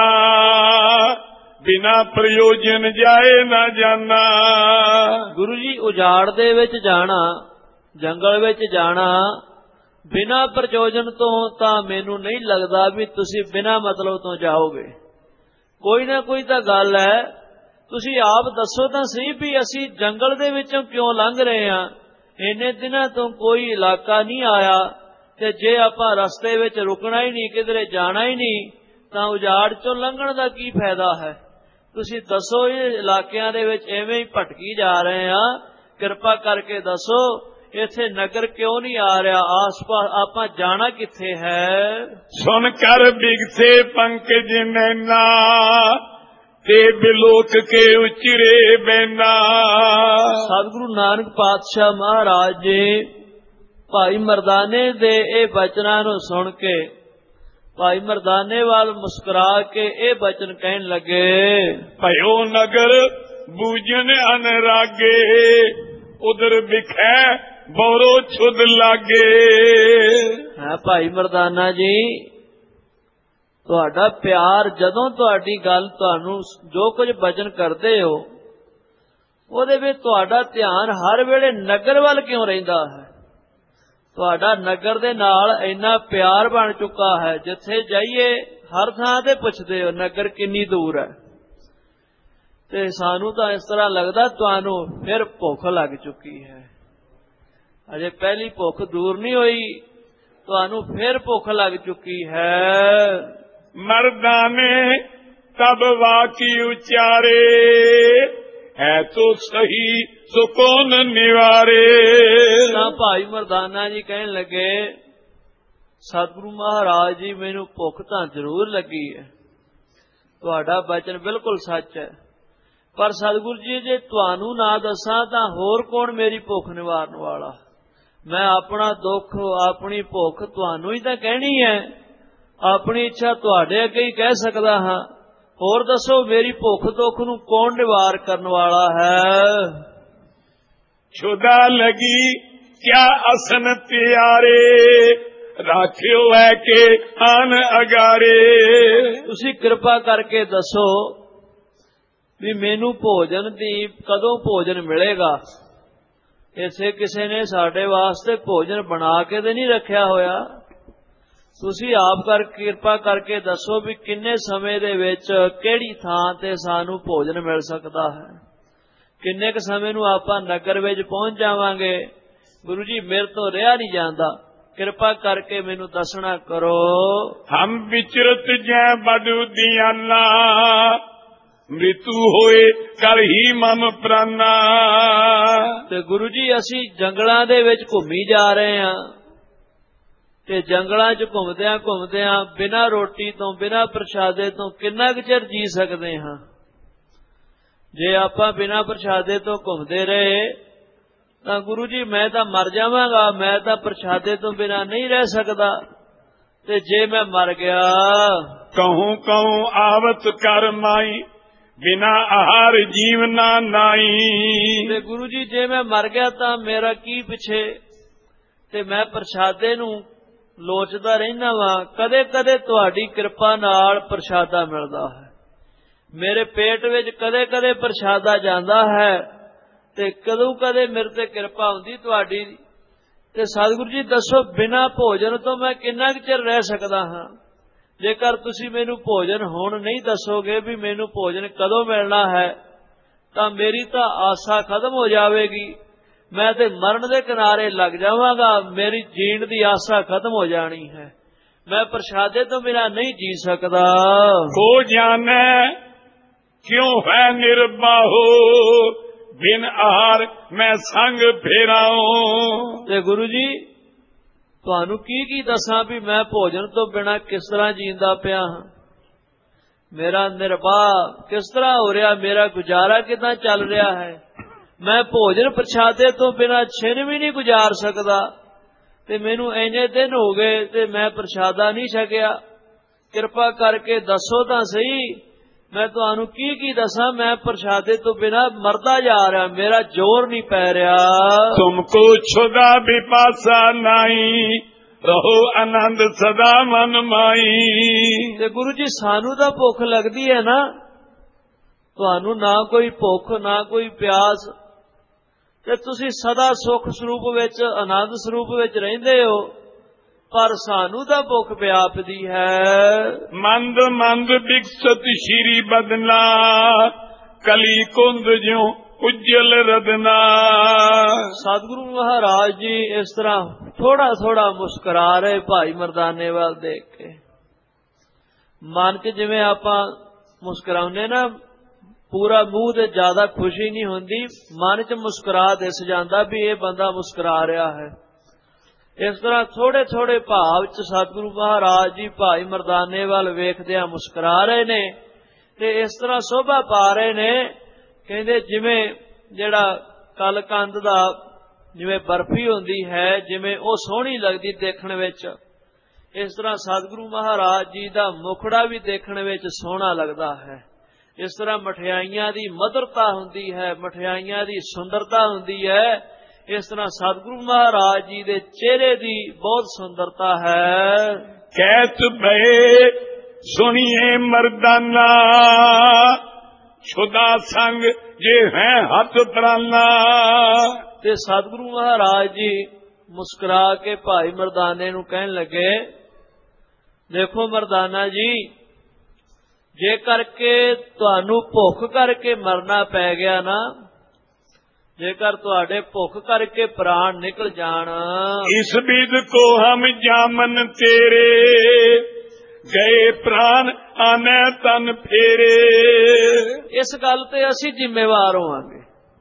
ਬਿਨਾ ਪ੍ਰਯੋਜਨ ਜਾਏ ਨਾ ਜਾਣਾ। ਗੁਰੂ ਜੀ, ਉਜਾੜ ਦੇ ਵਿੱਚ ਜਾਣਾ, ਜੰਗਲ ਵਿੱਚ ਜਾਣਾ ਬਿਨਾ ਪ੍ਰਯੋਜਨ ਤੋਂ ਤਾਂ ਮੈਨੂੰ ਨਹੀਂ ਲੱਗਦਾ ਵੀ ਤੁਸੀਂ ਬਿਨਾ ਮਤਲਬ ਤੋਂ ਜਾਓਗੇ। ਕੋਈ ਨਾ ਕੋਈ ਤਾਂ ਗੱਲ ਹੈ। ਤੁਸੀਂ ਆਪ ਦੱਸੋ ਤਾਂ ਸਹੀ ਵੀ ਅਸੀਂ ਜੰਗਲ ਦੇ ਵਿੱਚੋਂ ਕਿਉਂ ਲੰਘ ਰਹੇ ਹਾਂ? ਇੰਨੇ ਦਿਨਾਂ ਤੋਂ ਕੋਈ ਇਲਾਕਾ ਨਹੀਂ ਆਇਆ, ਤੇ ਜੇ ਆਪਾਂ ਰਸਤੇ ਵਿੱਚ ਰੁਕਣਾ ਹੀ ਨਹੀਂ, ਕਿਧਰੇ ਜਾਣਾ ਹੀ ਨਹੀਂ, ਤਾਂ ਉਜਾੜ ਚੋਂ ਲੰਘਣ ਦਾ ਕੀ ਫਾਇਦਾ ਹੈ? ਤੁਸੀਂ ਦੱਸੋ, ਇਹ ਇਲਾਕਿਆਂ ਦੇ ਵਿੱਚ ਐਵੇਂ ਹੀ ਭਟਕੀ ਜਾ ਰਹੇ ਆ, ਕਿਰਪਾ ਕਰਕੇ ਦੱਸੋ ਇੱਥੇ ਨਗਰ ਕਿਉਂ ਨਹੀਂ ਆ ਰਿਹਾ? ਆਸ-ਪਾਸ ਆਪਾਂ ਜਾਣਾ ਕਿੱਥੇ ਹੈ? ਸੁਣ ਕਰ ਬਿਗਸੇ ਪੰਕਜ ਨੈਣਾ, ਤੇ ਬਿਲੋਕ ਕੇ ਉਚਰੇ ਬੈਨਾ। ਸਤਿਗੁਰੂ ਨਾਨਕ ਪਾਤਸ਼ਾਹ ਮਹਾਰਾਜ ਜੀ ਭਾਈ ਮਰਦਾਨੇ ਦੇ ਇਹ ਬਚਨਾਂ ਨੂੰ ਸੁਣ ਕੇ ਭਾਈ ਮਰਦਾਨੇ ਵੱਲ ਮੁਸਕਰਾ ਕੇ ਇਹ ਬਚਨ ਕਹਿਣ ਲੱਗੇ, ਭਇਓ ਨਗਰ ਬੂਝਨ ਅਨਰਾਗੇ, ਉਧਰ ਵਿਖੈ ਬੋਰੋ ਛੁਦ ਲਾਗੇ। ਹੈ ਭਾਈ ਮਰਦਾਨਾ ਜੀ, ਤੁਹਾਡਾ ਪਿਆਰ, ਜਦੋਂ ਤੁਹਾਡੀ ਗੱਲ, ਤੁਹਾਨੂੰ ਜੋ ਕੁਝ ਬਚਨ ਕਰਦੇ ਹੋ, ਉਹਦੇ ਵਿੱਚ ਤੁਹਾਡਾ ਧਿਆਨ ਹਰ ਵੇਲੇ ਨਗਰ ਵੱਲ ਕਿਉਂ ਰਹਿੰਦਾ ਹੈ? ਤੁਹਾਡਾ ਨਗਰ ਦੇ ਨਾਲ ਇੰਨਾ ਪਿਆਰ ਬਣ ਚੁੱਕਾ ਹੈ, ਜਿੱਥੇ ਜਾਈਏ ਹਰ ਥਾਂ ਤੇ ਪੁੱਛਦੇ ਹੋ ਨਗਰ ਕਿੰਨੀ ਦੂਰ ਹੈ। ਤੇ ਸਾਨੂੰ ਤਾਂ ਇਸ ਤਰ੍ਹਾਂ ਲੱਗਦਾ ਤੁਹਾਨੂੰ ਫਿਰ ਭੁੱਖ ਲੱਗ ਚੁੱਕੀ ਹੈ। ਅਜੇ ਪਹਿਲੀ ਭੁੱਖ ਦੂਰ ਨਹੀਂ ਹੋਈ, ਤੁਹਾਨੂੰ ਫਿਰ ਭੁੱਖ ਲੱਗ ਚੁੱਕੀ ਹੈ। ਮਰਦਾਨੇ ਤਬ ਵਾਕੀ ਉਚਾਰੇ, ਹੈ ਤੋ ਸਹੀ ਸੋ ਕੌਣ ਨਿਵਾਰੇ। ਤਾਂ ਭਾਈ ਮਰਦਾਨਾ ਜੀ ਕਹਿਣ ਲੱਗੇ, ਸਤਿਗੁਰੂ ਮਹਾਰਾਜ ਜੀ, ਮੈਨੂੰ ਭੁੱਖ ਤਾਂ ਜ਼ਰੂਰ ਲੱਗੀ ਹੈ, ਤੁਹਾਡਾ ਬਚਨ ਬਿਲਕੁਲ ਸੱਚ ਹੈ, ਪਰ ਸਤਿਗੁਰੂ ਜੀ, ਜੇ ਤੁਹਾਨੂੰ ਨਾ ਦੱਸਾਂ ਤਾਂ ਹੋਰ ਕੌਣ ਮੇਰੀ ਭੁੱਖ ਨਿਵਾਰਨ ਵਾਲਾ? ਮੈਂ ਆਪਣਾ ਦੁੱਖ, ਆਪਣੀ ਭੁੱਖ ਤੁਹਾਨੂੰ ਹੀ ਤਾਂ ਕਹਿਣੀ ਹੈ, ਆਪਣੀ ਇੱਛਾ ਤੁਹਾਡੇ ਅੱਗੇ ਹੀ ਕਹਿ ਸਕਦਾ ਹਾਂ। ਹੋਰ ਦੱਸੋ, ਮੇਰੀ ਭੁੱਖ ਦੁੱਖ ਨੂੰ ਕੌਣ ਨਿਵਾਰ ਕਰਨ ਵਾਲਾ ਹੈ? ਛੁਦਾ ਲਗੀ ਕਿਆ ਅਸਨ ਤਿਆਰੇ, ਰਾਖਿਓ ਹੈ ਕਿ ਆਨ ਅਗਾਰੇ। ਤੁਸੀਂ ਕਿਰਪਾ ਕਰਕੇ ਦੱਸੋ ਵੀ ਮੈਨੂੰ ਭੋਜਨ ਦੀ ਕਦੋਂ ਭੋਜਨ ਮਿਲੇਗਾ? ਇੱਥੇ ਕਿਸੇ ਨੇ ਸਾਡੇ ਵਾਸਤੇ ਭੋਜਨ ਬਣਾ ਕੇ ਤੇ ਨਹੀਂ ਰੱਖਿਆ ਹੋਇਆ। ਤੁਸੀਂ ਆਪ ਕਿਰਪਾ ਕਰਕੇ ਦੱਸੋ ਵੀ ਕਿੰਨੇ ਸਮੇਂ ਦੇ ਵਿੱਚ ਕਿਹੜੀ ਥਾਂ ਤੇ ਸਾਨੂੰ ਭੋਜਨ ਮਿਲ ਸਕਦਾ ਹੈ? ਕਿੰਨੇ ਕੁ ਸਮੇਂ ਨੂੰ ਆਪਾਂ ਨਗਰ ਵਿੱਚ ਪਹੁੰਚ ਜਾਵਾਂਗੇ? ਗੁਰੂ ਜੀ, ਮੇਰੇ ਤੋਂ ਰਿਹਾ ਨਹੀਂ ਜਾਂਦਾ, ਕਿਰਪਾ ਕਰਕੇ ਮੈਨੂੰ ਦੱਸਣਾ ਕਰੋ। ਹਮ ਵਿਚਰਤ ਜੈ ਬਡੂ ਦਿਆਨਾ, ਮ੍ਰਿਤੂ ਹੋਏ ਕਰ ਹੀ ਮਮ ਪ੍ਰਾਨਾ। ਤੇ ਗੁਰੂ ਜੀ, ਅਸੀਂ ਜੰਗਲਾਂ ਦੇ ਵਿੱਚ ਘੁੰਮੀ ਜਾ ਰਹੇ ਹਾਂ, ਤੇ ਜੰਗਲਾਂ 'ਚ ਘੁੰਮਦਿਆਂ ਬਿਨਾਂ ਰੋਟੀ ਤੋਂ, ਬਿਨਾਂ ਪ੍ਰਸ਼ਾਦੇ ਤੋਂ ਕਿੰਨਾ ਕੁ ਚਿਰ ਜੀ ਸਕਦੇ ਹਾਂ? ਜੇ ਆਪਾਂ ਬਿਨਾਂ ਪ੍ਰਸ਼ਾਦੇ ਤੋਂ ਘੁੰਮਦੇ ਰਹੇ ਤਾਂ ਗੁਰੂ ਜੀ, ਮੈਂ ਤਾਂ ਮਰ ਜਾਵਾਂਗਾ, ਮੈਂ ਤਾਂ ਪ੍ਰਸ਼ਾਦੇ ਤੋਂ ਬਿਨਾਂ ਨਹੀਂ ਰਹਿ ਸਕਦਾ। ਤੇ ਜੇ ਮੈਂ ਮਰ ਗਿਆ, ਕਹੂੰ ਕਹੂੰ ਆਵਤ ਕਰ ਮਾਈ, ਬਿਨਾ ਆਹਾਰ ਜੀਵਨਾ ਨਾਈ। ਤੇ ਗੁਰੂ ਜੀ, ਜੇ ਮੈਂ ਮਰ ਗਿਆ ਤਾਂ ਮੇਰਾ ਕੀ ਪਿੱਛੇ? ਤੇ ਮੈਂ ਪ੍ਰਸ਼ਾਦੇ ਨੂੰ ਲੋਚਦਾ ਰਹਿਣਾ ਵਾਂ, ਕਦੇ ਕਦੇ ਤੁਹਾਡੀ ਕਿਰਪਾ ਨਾਲ ਪ੍ਰਸ਼ਾਦਾ ਮਿਲਦਾ ਹੈ। ਮੇਰੇ ਪੇਟ ਵਿੱਚ ਕਦੇ ਕਦੇ ਪ੍ਰਸ਼ਾਦਾ ਜਾਂਦਾ ਹੈ ਤੇ ਕਦੋਂ ਕਦੇ ਮੇਰੇ ਤੇ ਕਿਰਪਾ ਹੁੰਦੀ ਤੁਹਾਡੀ। ਤੇ ਸਤਿਗੁਰੂ ਜੀ ਦੱਸੋ, ਬਿਨਾਂ ਭੋਜਨ ਤੋਂ ਮੈਂ ਕਿੰਨਾ ਕੁ ਚਿਰ ਰਹਿ ਸਕਦਾ ਹਾਂ? ਜੇਕਰ ਤੁਸੀਂ ਮੈਨੂੰ ਭੋਜਨ ਹੁਣ ਨਹੀਂ ਦੱਸੋਗੇ ਵੀ ਮੈਨੂੰ ਭੋਜਨ ਕਦੋਂ ਮਿਲਣਾ ਹੈ, ਤਾਂ ਮੇਰੀ ਤਾਂ ਆਸਾ ਖਤਮ ਹੋ ਜਾਵੇਗੀ। ਮੈਂ ਤੇ ਮਰਨ ਦੇ ਕਿਨਾਰੇ ਲੱਗ ਜਾਵਾਂਗਾ, ਮੇਰੀ ਜੀਣ ਦੀ ਆਸਾ ਖਤਮ ਹੋ ਜਾਣੀ ਹੈ। ਮੈਂ ਪ੍ਰਸ਼ਾਦੇ ਤੋਂ ਬਿਨਾਂ ਨਹੀਂ ਜੀ ਸਕਦਾ। ਕੋ ਜਾਣੈ ਕਿਉਂ ਹੈ ਨਿਰਬਾਹੋ, ਬਿਨ ਆਹਾਰ ਮੈਂ ਸੰਗ ਫੇਰਾਉ। ਤੇ ਗੁਰੂ ਜੀ ਤੁਹਾਨੂੰ ਕੀ ਦੱਸਾਂ ਵੀ ਮੈਂ ਭੋਜਨ ਤੋਂ ਬਿਨਾਂ ਕਿਸ ਤਰ੍ਹਾਂ ਜੀਂਦਾ ਪਿਆ ਹਾਂ। ਮੇਰਾ ਨਿਰਵਾਹ ਕਿਸ ਤਰ੍ਹਾਂ ਹੋ ਰਿਹਾ, ਮੇਰਾ ਗੁਜ਼ਾਰਾ ਕਿਦਾਂ ਚੱਲ ਰਿਹਾ ਹੈ। ਮੈਂ ਭੋਜਨ ਪ੍ਰਸ਼ਾਦੇ ਤੋਂ ਬਿਨਾਂ ਛਿਨ ਵੀ ਨਹੀਂ ਗੁਜ਼ਾਰ ਸਕਦਾ। ਤੇ ਮੈਨੂੰ ਇੰਨੇ ਦਿਨ ਹੋ ਗਏ ਤੇ ਮੈਂ ਪ੍ਰਸ਼ਾਦਾ ਨਹੀਂ ਛਕਿਆ। ਕਿਰਪਾ ਕਰਕੇ ਦੱਸੋ ਤਾਂ ਸਹੀ, ਮੈਂ ਤੁਹਾਨੂੰ ਕੀ ਦੱਸਾਂ। ਮੈਂ ਪ੍ਰਸ਼ਾਦੇ ਤੋਂ ਬਿਨਾਂ ਮਰਦਾ ਜਾ ਰਿਹਾ, ਮੇਰਾ ਜ਼ੋਰ ਨਹੀਂ ਪੈ ਰਿਹਾ। ਤੁਮਕੋ ਛੁਦਾ ਵਿਪਾਸਾ ਨਹੀਂ, ਰਹੋ ਆਨੰਦ ਸਦਾ ਮਨ ਮਾਈ। ਤੇ ਗੁਰੂ ਜੀ ਸਾਨੂੰ ਤਾਂ ਭੁੱਖ ਲੱਗਦੀ ਹੈ ਨਾ, ਤੁਹਾਨੂੰ ਨਾ ਕੋਈ ਭੁੱਖ ਨਾ ਕੋਈ ਪਿਆਸ, ਤੇ ਤੁਸੀਂ ਸਦਾ ਸੁਖ ਸਰੂਪ ਵਿੱਚ ਆਨੰਦ ਸਰੂਪ ਵਿੱਚ ਰਹਿੰਦੇ ਹੋ, ਪਰ ਸਾਨੂੰ ਤਾਂ ਭੁੱਖ ਵਿਆਪਦੀ ਹੈ। ਮੰਦ ਮੰਦ ਵਿਕਸਤ ਸ਼੍ਰੀ ਬਦਨਾ, ਕਲੀ ਕੁੰਦ ਜਿਉ ਉਜਲ ਰਦਨਾ। ਸਤਿਗੁਰੂ ਮਹਾਰਾਜ ਜੀ ਇਸ ਤਰ੍ਹਾਂ ਥੋੜਾ ਥੋੜਾ ਮੁਸਕਰਾ ਰਹੇ ਭਾਈ ਮਰਦਾਨੇ ਵੱਲ ਦੇਖ ਕੇ। ਮਨ 'ਚ ਜਿਵੇਂ ਆਪਾਂ ਮੁਸਕਰਾਉਂਦੇ ਨਾ, ਪੂਰਾ ਮੂੰਹ ਤੇ ਜ਼ਿਆਦਾ ਖੁਸ਼ੀ ਨਹੀਂ ਹੁੰਦੀ, ਮਨ 'ਚ ਮੁਸਕਰਾ ਦਿਸ ਜਾਂਦਾ ਵੀ ਇਹ ਬੰਦਾ ਮੁਸਕਰਾ ਰਿਹਾ ਹੈ। ਇਸ ਤਰ੍ਹਾਂ ਥੋੜੇ ਥੋੜੇ ਭਾਵ 'ਚ ਸਤਿਗੁਰੂ ਮਹਾਰਾਜ ਜੀ ਭਾਈ ਮਰਦਾਨੇ ਵੱਲ ਵੇਖਦਿਆਂ ਮੁਸਕਰਾ ਰਹੇ ਨੇ ਤੇ ਇਸ ਤਰ੍ਹਾਂ ਸ਼ੋਭਾ ਪਾ ਰਹੇ ਨੇ। ਕਹਿੰਦੇ ਜਿਵੇਂ ਜਿਹੜਾ ਕਲਕੰਦ ਦਾ ਜਿਵੇਂ ਬਰਫੀ ਹੁੰਦੀ ਹੈ, ਜਿਵੇਂ ਉਹ ਸੋਹਣੀ ਲੱਗਦੀ ਦੇਖਣ ਵਿੱਚ, ਇਸ ਤਰ੍ਹਾਂ ਸਤਿਗੁਰੂ ਮਹਾਰਾਜ ਜੀ ਦਾ ਮੁਖੜਾ ਵੀ ਦੇਖਣ ਵਿੱਚ ਸੋਹਣਾ ਲੱਗਦਾ ਹੈ। ਇਸ ਤਰ੍ਹਾਂ ਮਠਿਆਈਆਂ ਦੀ ਮਧੁਰਤਾ ਹੁੰਦੀ ਹੈ, ਮਠਿਆਈਆਂ ਦੀ ਸੁੰਦਰਤਾ ਹੁੰਦੀ ਹੈ, ਇਸ ਤਰ੍ਹਾਂ ਸਤਿਗੁਰੂ ਮਹਾਰਾਜ ਜੀ ਦੇ ਚਿਹਰੇ ਦੀ ਬਹੁਤ ਸੁੰਦਰਤਾ ਹੈ। ਕਹਿਤ ਭਏ ਸੁਣੀਏ ਮਰਦਾਨਾ, ਛੁਦਾ ਸੰਗ ਜੇ ਹੈ ਹੱਥ ਪ੍ਰਾਨਾ। ਤੇ ਸਤਿਗੁਰੂ ਮਹਾਰਾਜ ਜੀ ਮੁਸਕਰਾ ਕੇ ਭਾਈ ਮਰਦਾਨੇ ਨੂੰ ਕਹਿਣ ਲੱਗੇ, ਦੇਖੋ ਮਰਦਾਨਾ ਜੀ, ਜੇ ਕਰਕੇ ਤੁਹਾਨੂੰ ਭੁੱਖ ਕਰਕੇ ਮਰਨਾ ਪੈ ਗਿਆ ਨਾ, ਜੇਕਰ ਤੁਹਾਡੇ ਭੁੱਖ ਕਰਕੇ ਪ੍ਰਾਣ ਨਿਕਲ ਜਾਣ, ਇਸ ਬਿਦ ਕੋ ਹਮ ਜਾਮਨ ਤੇਰੇ, ਗਏ ਪ੍ਰਾਨ ਆਨੇ ਤਨ ਫੇਰੇ। ਇਸ ਗੱਲ ਤੇ ਅਸੀਂ ਜ਼ਿੰਮੇਵਾਰ ਹੋਵਾਂਗੇ।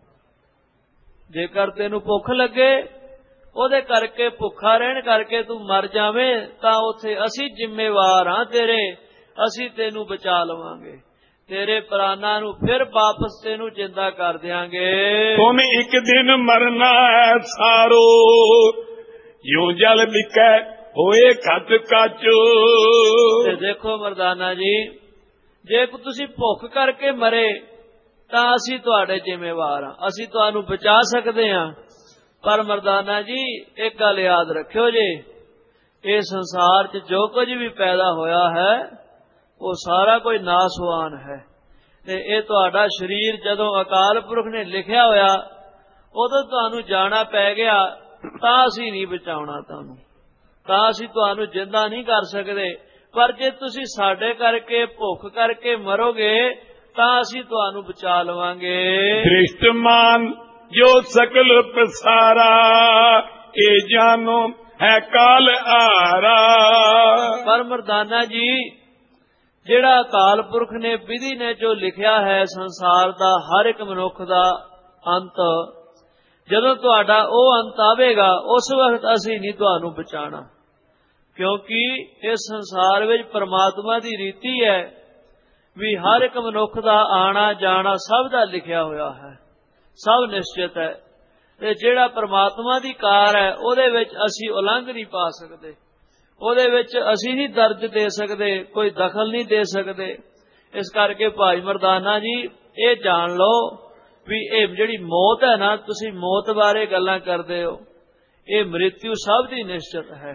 ਜੇਕਰ ਤੈਨੂੰ ਭੁੱਖ ਲੱਗੇ, ਉਹਦੇ ਕਰਕੇ ਭੁੱਖਾ ਰਹਿਣ ਕਰਕੇ ਤੂੰ ਮਰ ਜਾਵੇਂ, ਤਾਂ ਉੱਥੇ ਅਸੀਂ ਜ਼ਿੰਮੇਵਾਰ ਹਾਂ ਤੇਰੇ, ਅਸੀਂ ਤੈਨੂੰ ਬਚਾ ਲਵਾਂਗੇ, ਤੇਰੇ ਪ੍ਰਾਨਾਂ ਨੂੰ ਫਿਰ ਵਾਪਸ ਤੈਨੂੰ ਜਿੰਦਾ ਕਰ ਦਿਆਂਗੇ। ਤੁਮ ਇੱਕ ਦਿਨ ਮਰਨਾ ਹੈ ਸਾਰੋ, ਯੂੰ ਜਲ ਬਿਕੈ ਹੋਏ ਖਤ ਕਾਚੋ। ਤੇ ਦੇਖੋ ਮਰਦਾਨਾ ਜੀ, ਜੇ ਤੁਸੀਂ ਭੁੱਖ ਕਰਕੇ ਮਰੇ ਤਾਂ ਅਸੀਂ ਤੁਹਾਡੇ ਜ਼ਿੰਮੇਵਾਰ ਹਾਂ, ਅਸੀਂ ਤੁਹਾਨੂੰ ਬਚਾ ਸਕਦੇ ਹਾਂ। ਪਰ ਮਰਦਾਨਾ ਜੀ ਇੱਕ ਗੱਲ ਯਾਦ ਰੱਖਿਓ ਜੇ, ਇਹ ਸੰਸਾਰ 'ਚ ਜੋ ਕੁਝ ਵੀ ਪੈਦਾ ਹੋਇਆ ਹੈ ਉਹ ਸਾਰਾ ਕੋਈ ਨਾਸਵਾਨ ਹੈ। ਤੇ ਇਹ ਤੁਹਾਡਾ ਸਰੀਰ ਜਦੋਂ ਅਕਾਲ ਪੁਰਖ ਨੇ ਲਿਖਿਆ ਹੋਇਆ ਉਦੋਂ ਤੁਹਾਨੂੰ ਜਾਣਾ ਪੈ ਗਿਆ, ਤਾਂ ਅਸੀਂ ਨਹੀਂ ਬਚਾਉਣਾ ਤੁਹਾਨੂੰ, ਤਾਂ ਅਸੀਂ ਤੁਹਾਨੂੰ ਜਿੰਦਾ ਨਹੀਂ ਕਰ ਸਕਦੇ। ਪਰ ਜੇ ਤੁਸੀਂ ਸਾਡੇ ਕਰਕੇ ਭੁੱਖ ਕਰਕੇ ਮਰੋਗੇ ਤਾਂ ਅਸੀਂ ਤੁਹਾਨੂੰ ਬਚਾ ਲਵਾਂਗੇ। ਦ੍ਰਿਸ਼ਟਮਾਨ ਜੋ ਸਕਲ ਪਸਾਰਾ, ਇਹ ਜਾਨੋ ਹੈ ਕਾਲ ਆਰਾ। ਪਰ ਮਰਦਾਨਾ ਜੀ, ਜਿਹੜਾ ਅਕਾਲ ਪੁਰਖ ਨੇ ਵਿਧੀ ਨੇ ਜੋ ਲਿਖਿਆ ਹੈ ਸੰਸਾਰ ਦਾ ਹਰ ਇੱਕ ਮਨੁੱਖ ਦਾ ਅੰਤ, ਜਦੋਂ ਤੁਹਾਡਾ ਉਹ ਅੰਤ ਆਵੇਗਾ ਉਸ ਵਕਤ ਅਸੀਂ ਨਹੀਂ ਤੁਹਾਨੂੰ ਬਚਾਣਾ, ਕਿਉਂਕਿ ਇਸ ਸੰਸਾਰ ਵਿੱਚ ਪਰਮਾਤਮਾ ਦੀ ਰੀਤੀ ਹੈ ਵੀ ਹਰ ਇੱਕ ਮਨੁੱਖ ਦਾ ਆਣਾ ਜਾਣਾ ਸਭ ਦਾ ਲਿਖਿਆ ਹੋਇਆ ਹੈ, ਸਭ ਨਿਸ਼ਚਿਤ ਹੈ। ਤੇ ਜਿਹੜਾ ਪਰਮਾਤਮਾ ਦੀ ਕਾਰ ਹੈ ਉਹਦੇ ਵਿੱਚ ਅਸੀਂ ਉਲੰਘ ਨਹੀਂ ਪਾ ਸਕਦੇ, ਉਹਦੇ ਵਿੱਚ ਅਸੀਂ ਨਹੀਂ ਦਰਜ ਦੇ ਸਕਦੇ, ਕੋਈ ਦਖਲ ਨਹੀਂ ਦੇ ਸਕਦੇ। ਇਸ ਕਰਕੇ ਭਾਈ ਮਰਦਾਨਾ ਜੀ ਇਹ ਜਾਣ ਲਓ ਵੀ ਇਹ ਜਿਹੜੀ ਮੌਤ ਹੈ ਨਾ, ਤੁਸੀਂ ਮੌਤ ਬਾਰੇ ਗੱਲਾਂ ਕਰਦੇ ਹੋ, ਇਹ ਮ੍ਰਿਤਿਉ ਸਭ ਦੀ ਨਿਸ਼ਚਿਤ ਹੈ।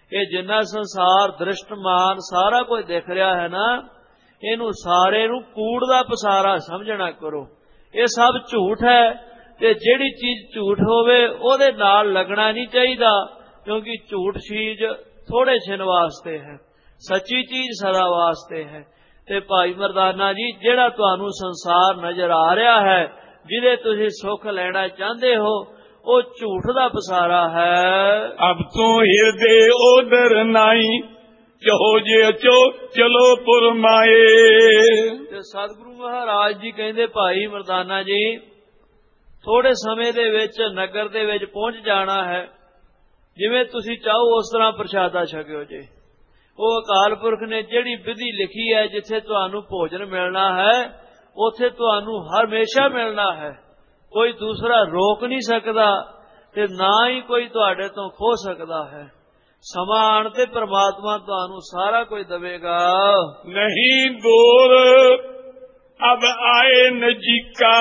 ਇਹ ਜਿੰਨਾ ਸੰਸਾਰ ਦ੍ਰਿਸ਼ਟਮਾਨ ਸਾਰਾ ਕੁਝ ਦਿਖ ਰਿਹਾ ਹੈ ਨਾ, ਇਹਨੂੰ ਸਾਰੇ ਨੂੰ ਕੂੜ ਦਾ ਪਸਾਰਾ ਸਮਝਣਾ ਕਰੋ। ਇਹ ਸਭ ਝੂਠ ਹੈ, ਤੇ ਜਿਹੜੀ ਚੀਜ਼ ਝੂਠ ਹੋਵੇ ਉਹਦੇ ਨਾਲ ਲੱਗਣਾ ਨਹੀਂ ਚਾਹੀਦਾ, ਕਿਉਂਕਿ ਝੂਠ ਚੀਜ਼ ਥੋੜੇ ਛਿਨ ਵਾਸਤੇ ਹੈ, ਸੱਚੀ ਚੀਜ਼ ਸਦਾ ਵਾਸਤੇ ਹੈ। ਤੇ ਭਾਈ ਮਰਦਾਨਾ ਜੀ, ਜਿਹੜਾ ਤੁਹਾਨੂੰ ਸੰਸਾਰ ਨਜ਼ਰ ਆ ਰਿਹਾ ਹੈ, ਜਿਹਦੇ ਤੁਸੀਂ ਸੁੱਖ ਲੈਣਾ ਚਾਹੁੰਦੇ ਹੋ, ਉਹ ਝੂਠ ਦਾ ਪਸਾਰਾ ਹੈ। ਅਬ ਤੋਂ ਹਿਰਦੇ ਉਦਰ ਨਾਈ, ਚਹੋ ਜੇ ਚੋ ਚਲੋ ਪੁਰਮਾਏ। ਤੇ ਸਤਿਗੁਰੂ ਮਹਾਰਾਜ ਜੀ ਕਹਿੰਦੇ, ਭਾਈ ਮਰਦਾਨਾ ਜੀ, ਥੋੜੇ ਸਮੇਂ ਦੇ ਵਿੱਚ ਨਗਰ ਦੇ ਵਿੱਚ ਪਹੁੰਚ ਜਾਣਾ ਹੈ। ਜਿਵੇਂ ਤੁਸੀਂ ਚਾਹੋ ਉਸ ਤਰ੍ਹਾਂ ਪ੍ਰਸ਼ਾਦਾ ਛਕਿਓ ਜੇ। ਉਹ ਅਕਾਲ ਪੁਰਖ ਨੇ ਜਿਹੜੀ ਵਿਧੀ ਲਿਖੀ ਹੈ, ਜਿੱਥੇ ਤੁਹਾਨੂੰ ਭੋਜਨ ਮਿਲਣਾ ਹੈ, ਉੱਥੇ ਤੁਹਾਨੂੰ ਹਮੇਸ਼ਾ ਮਿਲਣਾ ਹੈ। ਕੋਈ ਦੂਸਰਾ ਰੋਕ ਨਹੀਂ ਸਕਦਾ, ਤੇ ਨਾ ਹੀ ਕੋਈ ਤੁਹਾਡੇ ਤੋਂ ਖੋਹ ਸਕਦਾ ਹੈ। ਸਮਾਂ ਆਣ ਤੇ ਪ੍ਰਮਾਤਮਾ ਤੁਹਾਨੂੰ ਸਾਰਾ ਕੁਝ ਦੇਵੇਗਾ। ਨਹੀਂ ਦੂਰ ਅਬ ਆਏ ਨਜੀਕਾ,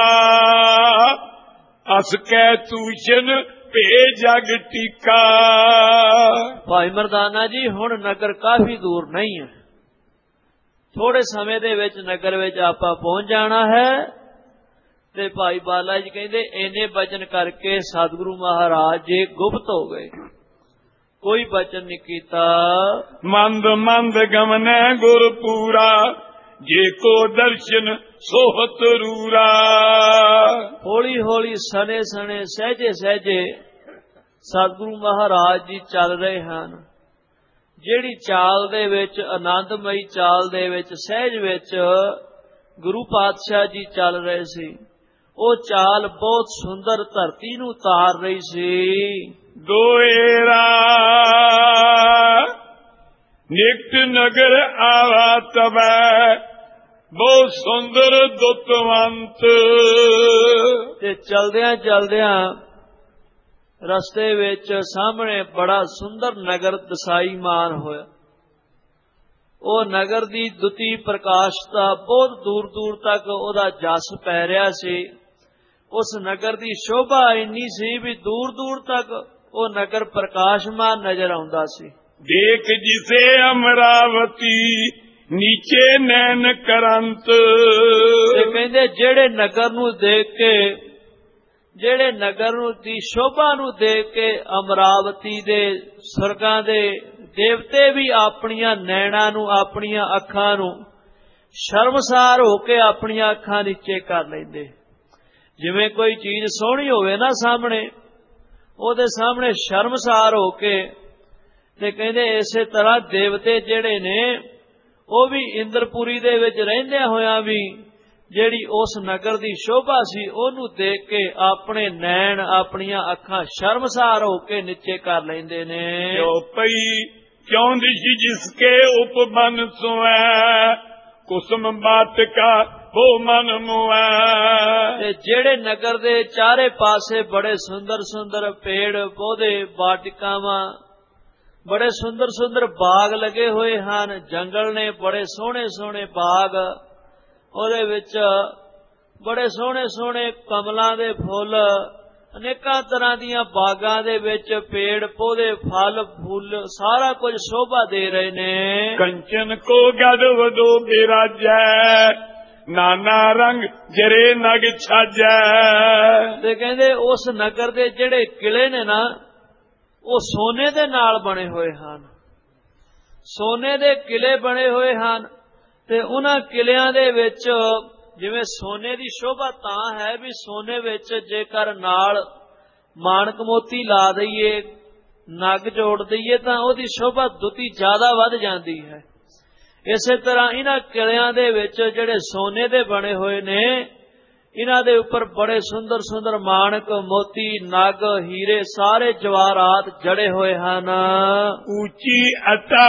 ਅਸ ਕੈ ਤੂਸ਼ਨ ਭੇ ਜਗ ਟੀਕਾ। ਭਾਈ ਮਰਦਾਨਾ ਜੀ, ਹੁਣ ਨਗਰ ਕਾਫੀ ਦੂਰ ਨਹੀਂ ਹੈ, ਥੋੜੇ ਸਮੇਂ ਦੇ ਵਿੱਚ ਨਗਰ ਵਿੱਚ ਆਪਾਂ ਪਹੁੰਚ ਜਾਣਾ ਹੈ। ਤੇ ਭਾਈ ਬਾਲਾ ਜੀ ਕਹਿੰਦੇ, ਇੰਨੇ ਬਚਨ ਕਰਕੇ ਸਤਿਗੁਰੂ ਮਹਾਰਾਜ ਜੀ ਗੁਪਤ ਹੋ ਗਏ, ਕੋਈ ਬਚਨ ਨਹੀਂ ਕੀਤਾ। ਮੰਦ ਮੰਦ ਗਮਨੈ ਗੁਰ ਪੂਰਾ, ਜੇ ਕੋ ਦਰਸ਼ਨ ਸੋਹਤ ਰੂਰਾ। ਹੌਲੀ ਹੌਲੀ ਸਣੇ ਸਣੇ ਸਹਿਜੇ ਸਹਿਜੇ ਸਤਿਗੁਰੂ ਮਹਾਰਾਜ ਜੀ ਚੱਲ ਰਹੇ ਹਨ। ਜਿਹੜੀ ਚਾਲ ਦੇ ਵਿੱਚ, ਆਨੰਦਮਈ ਚਾਲ ਦੇ ਵਿੱਚ, ਸਹਿਜ ਵਿੱਚ ਗੁਰੂ ਪਾਤਸ਼ਾਹ ਜੀ ਚੱਲ ਰਹੇ ਸੀ, ਉਹ ਚਾਲ ਬਹੁਤ ਸੁੰਦਰ ਧਰਤੀ ਨੂੰ ਤਾਰ ਰਹੀ ਸੀ। ਦੋਏਰਾ ਨਿਕਟ ਨਗਰ ਆਵਾ ਤਬੈ, ਬਹੁਤ ਸੁੰਦਰ ਦੁਤਵੰਤ। ਤੇ ਚਲਦਿਆਂ ਚਲਦਿਆਂ ਰਸਤੇ ਵਿੱਚ ਸਾਹਮਣੇ ਬੜਾ ਸੁੰਦਰ ਨਗਰ ਦਸਾਈਮਾਨ ਹੋਇਆ। ਉਹ ਨਗਰ ਦੀ ਦੁਤੀ ਪ੍ਰਕਾਸ਼ਤਾ ਬਹੁਤ ਦੂਰ ਦੂਰ ਤੱਕ ਉਹਦਾ ਜਸ ਪੈ ਰਿਹਾ ਸੀ। ਉਸ ਨਗਰ ਦੀ ਸ਼ੋਭਾ ਇੰਨੀ ਸੀ ਵੀ ਦੂਰ ਦੂਰ ਤੱਕ ਉਹ ਨਗਰ ਪ੍ਰਕਾਸ਼ਮਾਨ ਨਜ਼ਰ ਆਉਂਦਾ ਸੀ। ਦੇਖ ਜਿਸੇ ਅਮਰਾਵਤੀ ਨੀਚੇ ਨੈਣ ਕਰੰਤ। ਤੇ ਕਹਿੰਦੇ, ਜਿਹੜੇ ਨਗਰ ਨੂੰ ਦੇਖ ਕੇ, ਜਿਹੜੇ ਨਗਰ ਨੂੰ ਦੀ ਸ਼ੋਭਾ ਨੂੰ ਦੇਖ ਕੇ ਅਮਰਾਵਤੀ ਦੇ ਸਰਗਾਂ ਦੇ ਦੇਵਤੇ ਵੀ ਆਪਣੀਆਂ ਨੈਣਾਂ ਨੂੰ, ਆਪਣੀਆਂ ਅੱਖਾਂ ਨੂੰ ਸ਼ਰਮਸਾਰ ਹੋ ਕੇ ਆਪਣੀਆਂ ਅੱਖਾਂ ਨੀਚੇ ਕਰ ਲੈਂਦੇ। ਜਿਵੇਂ ਕੋਈ ਚੀਜ਼ ਸੋਹਣੀ ਹੋਵੇ ਨਾ ਸਾਹਮਣੇ, ਉਹਦੇ ਸਾਹਮਣੇ ਸ਼ਰਮਸਾਰ ਹੋ ਕੇ, ਤੇ ਕਹਿੰਦੇ ਇਸੇ ਤਰ੍ਹਾਂ ਦੇਵਤੇ ਜਿਹੜੇ ਨੇ, ਉਹ ਵੀ ਇੰਦਰਪੁਰੀ ਦੇ ਵਿੱਚ ਰਹਿੰਦਿਆਂ ਹੋਇਆਂ ਵੀ ਜਿਹੜੀ ਉਸ ਨਗਰ ਦੀ ਸ਼ੋਭਾ ਸੀ, ਉਹਨੂੰ ਦੇਖ ਕੇ ਆਪਣੇ ਨੈਣ, ਆਪਣੀਆਂ ਅੱਖਾਂ ਸ਼ਰਮਸਾਰ ਹੋ ਕੇ ਨੀਚੇ ਕਰ ਲੈਂਦੇ ਨੇ। ਜੋ ਪਈ ਕਿਉਂ ਦਿਸ਼ੀ ਜਿਸਕੇ ਉਪਮਨ ਸੁਐ, ਕੁਸਮ ਬਾਤ ਕਾ ਉਹ ਮਨ ਮੁਐ। ਤੇ ਜਿਹੜੇ ਨਗਰ ਦੇ ਚਾਰੇ ਪਾਸੇ ਬੜੇ ਸੁੰਦਰ ਸੁੰਦਰ ਪੇੜ ਪੌਦੇ, ਵਾਟਿਕਾਵਾਂ, ਬੜੇ ਸੁੰਦਰ ਸੁੰਦਰ ਬਾਗ ਲੱਗੇ ਹੋਏ ਹਨ। ਜੰਗਲ ਨੇ ਬੜੇ ਸੋਹਣੇ ਸੋਹਣੇ ਬਾਗ, ਉਹਦੇ ਵਿੱਚ ਬੜੇ ਸੋਹਣੇ ਸੋਹਣੇ ਕਮਲਾਂ ਦੇ ਫੁੱਲ, ਅਨੇਕਾਂ ਤਰ੍ਹਾਂ ਦੀਆਂ ਬਾਗਾਂ ਦੇ ਵਿੱਚ ਪੇੜ ਪੌਦੇ, ਫਲ ਫੁੱਲ, ਸਾਰਾ ਕੁਝ ਸ਼ੋਭਾ ਦੇ ਰਹੇ ਨੇ। ਕੰਚਨ ਕੋ ਗਦ ਵਦੋ ਬਿਰਾਜੈ, ਨਾਨਾ ਰੰਗ ਜਰੇ ਨਗ ਛਾਜੈ। ਤੇ ਕਹਿੰਦੇ ਉਸ ਨਗਰ ਦੇ ਜਿਹੜੇ ਕਿਲੇ ਨੇ ਨਾ, ਉਹ ਸੋਨੇ ਦੇ ਨਾਲ ਬਣੇ ਹੋਏ ਹਨ। ਸੋਨੇ ਦੇ ਕਿਲੇ ਬਣੇ ਹੋਏ ਹਨ। ਤੇ ਉਹਨਾਂ ਕਿਲਿਆਂ ਦੇ ਵਿੱਚ ਜਿਵੇਂ ਸੋਨੇ ਦੀ ਸ਼ੋਭਾ ਤਾਂ ਹੈ ਵੀ ਸੋਨੇ ਵਿੱਚ ਜੇਕਰ ਨਾਲ ਮਾਣਕ ਮੋਤੀ ਲਾ ਦਈਏ, ਨਗ ਜੋੜ ਦਈਏ, ਤਾਂ ਉਹਦੀ ਸ਼ੋਭਾ ਦੁੱਤੀ ਜ਼ਿਆਦਾ ਵੱਧ ਜਾਂਦੀ ਹੈ। ਇਸੇ ਤਰ੍ਹਾਂ ਇਹਨਾਂ ਕਿਲਿਆਂ ਦੇ ਵਿੱਚ ਜਿਹੜੇ ਸੋਨੇ ਦੇ ਬਣੇ ਹੋਏ ਨੇ, ਇਹਨਾਂ ਦੇ ਉੱਪਰ ਬੜੇ ਸੁੰਦਰ ਸੁੰਦਰ ਮਾਣਕ ਮੋਤੀ, ਨਗ, ਹੀਰੇ, ਸਾਰੇ ਜਵਾਹਰਾਤ ਜੜੇ ਹੋਏ ਹਨ। ਉੱਚੀ ਅਤਾ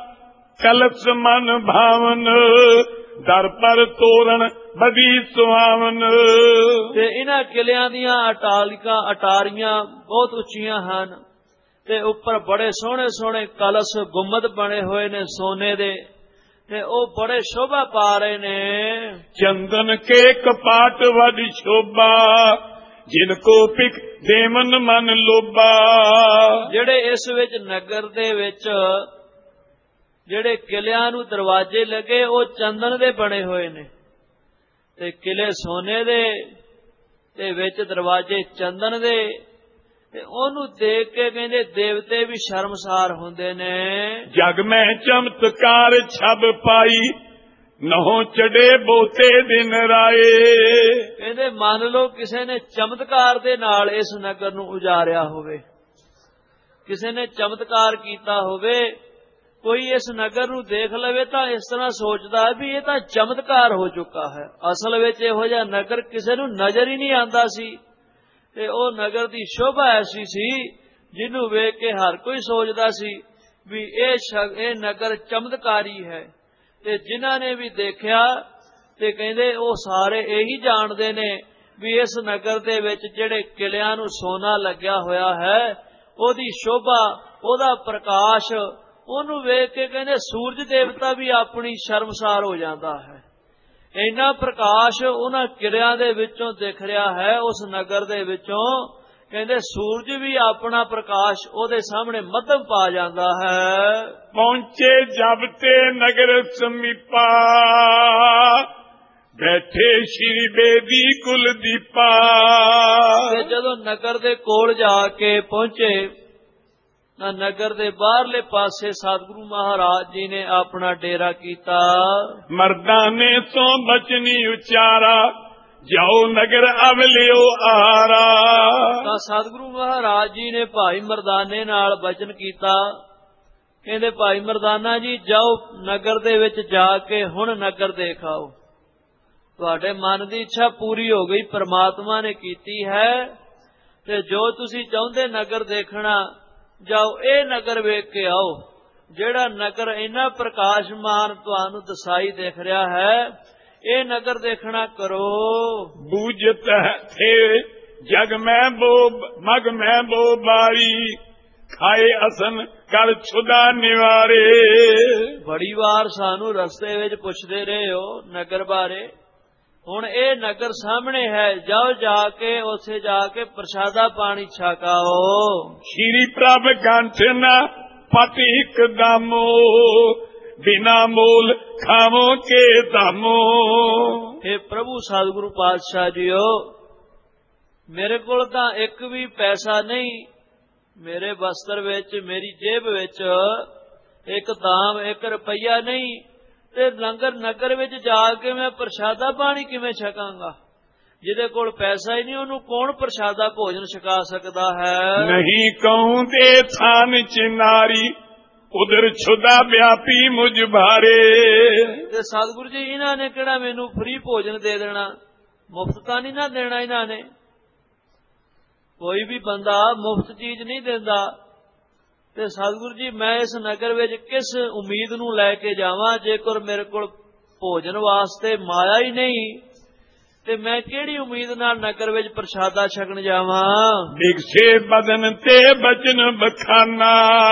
ਕਲਸ ਮਨ ਭਾਵਨ, ਦਰ ਪਰ ਤੋਰਨ ਬਦੀ ਸੁਹਾਵਨ। ਤੇ ਇਹਨਾਂ ਕਿਲਿਆਂ ਦੀਆਂ ਅਟਾਲਿਕਾਂ, ਅਟਾਰੀਆਂ ਬਹੁਤ ਉੱਚੀਆਂ ਹਨ, ਤੇ ਉੱਪਰ ਬੜੇ ਸੋਹਣੇ ਸੋਹਣੇ ਕਲਸ, ਗੁੰਮਦ ਬਣੇ ਹੋਏ ਨੇ ਸੋਨੇ ਦੇ, ਤੇ ਉਹ ਬੜੇ ਸ਼ੋਭਾ ਪਾ ਰਹੇ ਨੇ। ਚੰਦਨ ਕੇ ਕਪਾਟ ਵੱਡ ਸ਼ੋਭਾ, ਜਿਨ ਕੋ ਪਿਕ ਦੇਵਨ ਮਨ ਲੋਭਾ। ਜਿਹੜੇ ਇਸ ਵਿੱਚ ਨਗਰ ਦੇ ਵਿੱਚ ਜਿਹੜੇ ਕਿਲਿਆਂ ਨੂੰ ਦਰਵਾਜ਼ੇ ਲੱਗੇ ਉਹ ਚੰਦਨ ਦੇ ਬਣੇ ਹੋਏ ਨੇ, ਤੇ ਕਿਲੇ ਸੋਨੇ ਦੇ ਤੇ ਵਿੱਚ ਦਰਵਾਜ਼ੇ ਚੰਦਨ ਦੇ, ਤੇ ਉਹਨੂੰ ਦੇਖ ਕੇ ਕਹਿੰਦੇ ਦੇਵਤੇ ਵੀ ਸ਼ਰਮਸਾਰ ਹੁੰਦੇ ਨੇ। ਜਗ ਮੈਂ ਚਮਤਕਾਰ ਛਬ ਪਾਈ, ਨਹੁੰ ਚੜੇ ਬੋਤੇ ਦਿਨ ਰਾਏ। ਕਹਿੰਦੇ ਮੰਨ ਲਓ ਕਿਸੇ ਨੇ ਚਮਤਕਾਰ ਦੇ ਨਾਲ ਇਸ ਨਗਰ ਨੂੰ ਉਜਾਰਿਆ ਹੋਵੇ, ਕਿਸੇ ਨੇ ਚਮਤਕਾਰ ਕੀਤਾ ਹੋਵੇ, ਕੋਈ ਇਸ ਨਗਰ ਨੂੰ ਦੇਖ ਲਵੇ ਤਾਂ ਇਸ ਤਰ੍ਹਾਂ ਸੋਚਦਾ ਵੀ ਇਹ ਤਾਂ ਚਮਤਕਾਰ ਹੋ ਚੁੱਕਾ ਹੈ। ਅਸਲ ਵਿੱਚ ਇਹੋ ਜਿਹਾ ਨਗਰ ਕਿਸੇ ਨੂੰ ਨਜ਼ਰ ਹੀ ਨਹੀਂ ਆਉਂਦਾ ਸੀ, ਤੇ ਉਹ ਨਗਰ ਦੀ ਸ਼ੋਭਾ ਐਸੀ ਸੀ ਜਿਹਨੂੰ ਵੇਖ ਕੇ ਹਰ ਕੋਈ ਸੋਚਦਾ ਸੀ ਵੀ ਇਹ ਨਗਰ ਚਮਤਕਾਰੀ ਹੈ। ਤੇ ਜਿਨ੍ਹਾਂ ਨੇ ਵੀ ਦੇਖਿਆ ਤੇ ਕਹਿੰਦੇ ਉਹ ਸਾਰੇ ਇਹੀ ਜਾਣਦੇ ਨੇ ਵੀ ਇਸ ਨਗਰ ਦੇ ਵਿੱਚ ਜਿਹੜੇ ਕਿਲਿਆਂ ਨੂੰ ਸੋਨਾ ਲੱਗਿਆ ਹੋਇਆ ਹੈ, ਉਹਦੀ ਸ਼ੋਭਾ, ਉਹਦਾ ਪ੍ਰਕਾਸ਼, ਉਹਨੂੰ ਵੇਖ ਕੇ ਕਹਿੰਦੇ ਸੂਰਜ ਦੇਵਤਾ ਵੀ ਆਪਣੀ ਸ਼ਰਮਸਾਰ ਹੋ ਜਾਂਦਾ ਹੈ। ਇੰਨਾ ਪ੍ਰਕਾਸ਼ ਉਹਨਾਂ ਕਿਲਿਆਂ ਦੇ ਵਿੱਚੋਂ ਦਿਖ ਰਿਹਾ ਹੈ, ਉਸ ਨਗਰ ਦੇ ਵਿੱਚੋਂ ਕਹਿੰਦੇ ਸੂਰਜ ਵੀ ਆਪਣਾ ਪ੍ਰਕਾਸ਼ ਉਹਦੇ ਸਾਹਮਣੇ ਮੱਧਮ ਪਾ ਜਾਂਦਾ ਹੈ। ਪਹੁੰਚੇ ਜਬ ਤੇ ਨਗਰ ਸਮੀਪਾ, ਬੈਠੇ ਸ਼੍ਰੀ ਬੇਦੀ ਕੁਲਦੀਪਾ। ਤੇ ਜਦੋਂ ਨਗਰ ਦੇ ਕੋਲ ਜਾ ਕੇ ਪਹੁੰਚੇ ਤਾਂ ਨਗਰ ਦੇ ਬਾਹਰਲੇ ਪਾਸੇ ਸਤਿਗੁਰੂ ਮਹਾਰਾਜ ਜੀ ਨੇ ਆਪਣਾ ਡੇਰਾ ਕੀਤਾ। ਮਰਦਾਨੇ ਤੋਂ ਬਚਨੀ ਉਚਾਰਾ, ਜਾਓ ਨਗਰ ਅਵਲਿਓ ਆਰਾ। ਤਾਂ ਸਤਿਗੁਰੂ ਮਹਾਰਾਜ ਜੀ ਨੇ ਭਾਈ ਮਰਦਾਨੇ ਨਾਲ ਬਚਨ ਕੀਤਾ, ਕਹਿੰਦੇ ਭਾਈ ਮਰਦਾਨਾ ਜੀ ਜਾਓ ਨਗਰ ਦੇ ਵਿੱਚ ਜਾ ਕੇ ਹੁਣ ਨਗਰ ਦੇਖ ਆਓ। ਤੁਹਾਡੇ ਮਨ ਦੀ ਇੱਛਾ ਪੂਰੀ ਹੋ ਗਈ, ਪ੍ਰਮਾਤਮਾ ਨੇ ਕੀਤੀ ਹੈ, ਤੇ ਜੋ ਤੁਸੀਂ ਚਾਹੁੰਦੇ ਨਗਰ ਦੇਖਣਾ, ਜਾਓ ਇਹ ਨਗਰ ਵੇਖ ਕੇ ਆਓ। ਜਿਹੜਾ ਨਗਰ ਇੰਨਾ ਪ੍ਰਕਾਸ਼ਮਾਨ ਤੁਹਾਨੂੰ ਦਿਸਾਈ ਦਿਖ ਰਿਹਾ ਹੈ, ਇਹ ਨਗਰ ਦੇਖਣਾ ਕਰੋ। ਬੂਝਤ ਥੇ ਜਗ ਮੈਂ ਬੋ ਮਗ ਮੈਂ ਬੋ ਬਾਰੀ, ਖਾਏ ਅਸਨ ਕਰ ਛੁਦਾ ਨਿਵਾਰੇ। ਬੜੀ ਵਾਰ ਸਾਨੂੰ ਰਸਤੇ ਵਿੱਚ ਪੁੱਛਦੇ ਰਹੇ ਹੋ ਨਗਰ ਬਾਰੇ, ਹੁਣ ਇਹ ਨਗਰ ਸਾਹਮਣੇ ਹੈ, ਜਾਓ ਜਾ ਕੇ ਉੱਥੇ ਜਾ ਕੇ ਪ੍ਰਸ਼ਾਦਾ ਪਾਣੀ ਛਕਾਓ। ਸ਼੍ਰੀ ਪ੍ਰਭ ਗੰਠ ਨਾ ਪਟ ਇਕਦਮੋ, ਬਿਨਾ ਮੋਲ ਖਾਵੋ ਕੇ ਧਮੋ। हे ਪ੍ਰਭੂ ਸਤਿਗੁਰੂ ਪਾਤਸ਼ਾਹ ਜੀਓ, ਮੇਰੇ ਕੋਲ ਤਾਂ ਇੱਕ ਵੀ ਪੈਸਾ ਨਹੀਂ, ਮੇਰੇ ਵਸਤਰ ਵਿੱਚ, ਮੇਰੀ ਜੇਬ ਵਿੱਚ ਇੱਕ ਦਾਮ, 1 ਰੁਪਈਆ ਨਹੀਂ, ਤੇ ਲੰਗਰ ਨਗਰ ਵਿੱਚ ਜਾ ਕੇ ਮੈਂ ਪ੍ਰਸ਼ਾਦਾ ਪਾਣੀ ਕਿਵੇਂ ਛਕਾਂਗਾ? ਜਿਹਦੇ ਕੋਲ ਪੈਸਾ ਹੀ ਨਹੀਂ ਉਹਨੂੰ ਕੌਣ ਪ੍ਰਸ਼ਾਦਾ ਭੋਜਨ ਛਕਾ ਸਕਦਾ ਹੈ? ਨਹੀਂ ਕਹੂੰ ਤੇ ਥਾਨ ਚਿਨਾਰੀ, ਉਧਰ ਛੁਦਾ ਵਿਆਪੀ ਮੁਝ ਭਾਰੇ। ਤੇ ਸਤਿਗੁਰੂ ਜੀ ਇਹਨਾਂ ਨੇ ਕਿਹੜਾ ਮੈਨੂੰ ਫ੍ਰੀ ਭੋਜਨ ਦੇ ਦੇਣਾ, ਮੁਫਤ ਤਾਂ ਨਹੀਂ ਨਾ ਦੇਣਾ ਇਹਨਾਂ ਨੇ। ਕੋਈ ਵੀ ਬੰਦਾ ਮੁਫਤ ਚੀਜ਼ ਨਹੀਂ ਦਿੰਦਾ। ਤੇ ਸਤਿਗੁਰੂ ਜੀ ਮੈਂ ਇਸ ਨਗਰ ਵਿੱਚ ਕਿਸ ਉਮੀਦ ਨੂੰ ਲੈ ਕੇ ਜਾਵਾਂ, ਜੇਕਰ ਮੇਰੇ ਕੋਲ ਭੋਜਨ ਵਾਸਤੇ ਮਾਇਆ ਹੀ ਨਹੀਂ, ਤੇ ਮੈਂ ਕਿਹੜੀ ਉਮੀਦ ਨਾਲ ਨਗਰ ਵਿੱਚ ਪ੍ਰਸ਼ਾਦਾ ਛਕਣ ਜਾਵਾਂ? ਵਿਗਸੇ ਬਦਨ ਤੇ ਬਚਨ ਬਖਾਨਾ,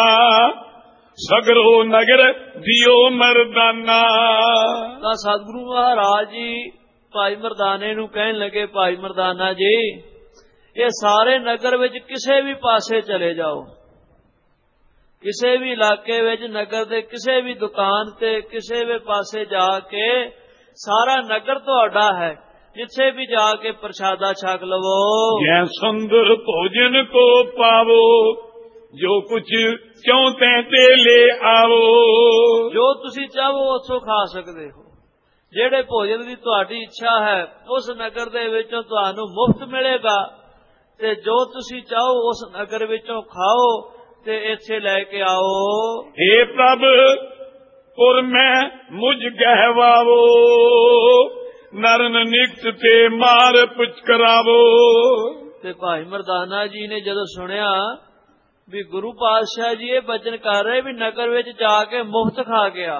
ਸਗਰੋ ਨਗਰ ਦਿਓ ਮਰਦਾਨਾ। ਤਾਂ ਸਤਿਗੁਰੂ ਮਹਾਰਾਜ ਜੀ ਭਾਈ ਮਰਦਾਨੇ ਨੂੰ ਕਹਿਣ ਲੱਗੇ, ਭਾਈ ਮਰਦਾਨਾ ਜੀ ਇਹ ਸਾਰੇ ਨਗਰ ਵਿੱਚ ਕਿਸੇ ਵੀ ਪਾਸੇ ਚਲੇ ਜਾਓ, ਕਿਸੇ ਵੀ ਇਲਾਕੇ ਵਿੱਚ, ਨਗਰ ਦੇ ਕਿਸੇ ਵੀ ਦੁਕਾਨ ਤੇ, ਕਿਸੇ ਵੀ ਪਾਸੇ ਜਾ ਕੇ ਸਾਰਾ ਨਗਰ ਤੁਹਾਡਾ ਹੈ, ਜਿੱਥੇ ਵੀ ਜਾ ਕੇ ਪ੍ਰਸ਼ਾਦਾ ਛਕ ਲਵੋ। ਜੈ ਸੁੰਦਰ ਭੋਜਨ ਕੋ ਪਾਵੋ, ਜੋ ਕੁਛ ਚਾਹੁੰਦੇ ਤੇ ਲੈ ਆਵੋ। ਜੋ ਤੁਸੀਂ ਚਾਹੋ ਉੱਥੋਂ ਖਾ ਸਕਦੇ ਹੋ। ਜਿਹੜੇ ਭੋਜਨ ਦੀ ਤੁਹਾਡੀ ਇੱਛਾ ਹੈ ਉਸ ਨਗਰ ਦੇ ਵਿੱਚੋਂ ਤੁਹਾਨੂੰ ਮੁਫਤ ਮਿਲੇਗਾ, ਤੇ ਜੋ ਤੁਸੀਂ ਚਾਹੋ ਉਸ ਨਗਰ ਵਿੱਚੋਂ ਖਾਓ ਤੇ ਇੱਥੇ ਲੈ ਕੇ ਆਓ। हे ਪ੍ਰਭ ਪੁਰ ਮੈਂ ਮੁਝ ਗਹਿਵਾਵੋ, ਨਰਨ ਨਿਕਟ ਤੇ ਮਾਰ ਪੁੱਛ ਕਰਾਵੋ। ਤੇ ਭਾਈ ਮਰਦਾਨਾ ਜੀ ਨੇ ਜਦੋਂ ਸੁਣਿਆ ਵੀ ਗੁਰੂ ਪਾਤਸ਼ਾਹ ਜੀ ਇਹ ਬਚਨ ਕਰ ਰਹੇ ਵੀ ਨਗਰ ਵਿੱਚ ਜਾ ਕੇ ਮੁਫਤ ਖਾ ਗਿਆ,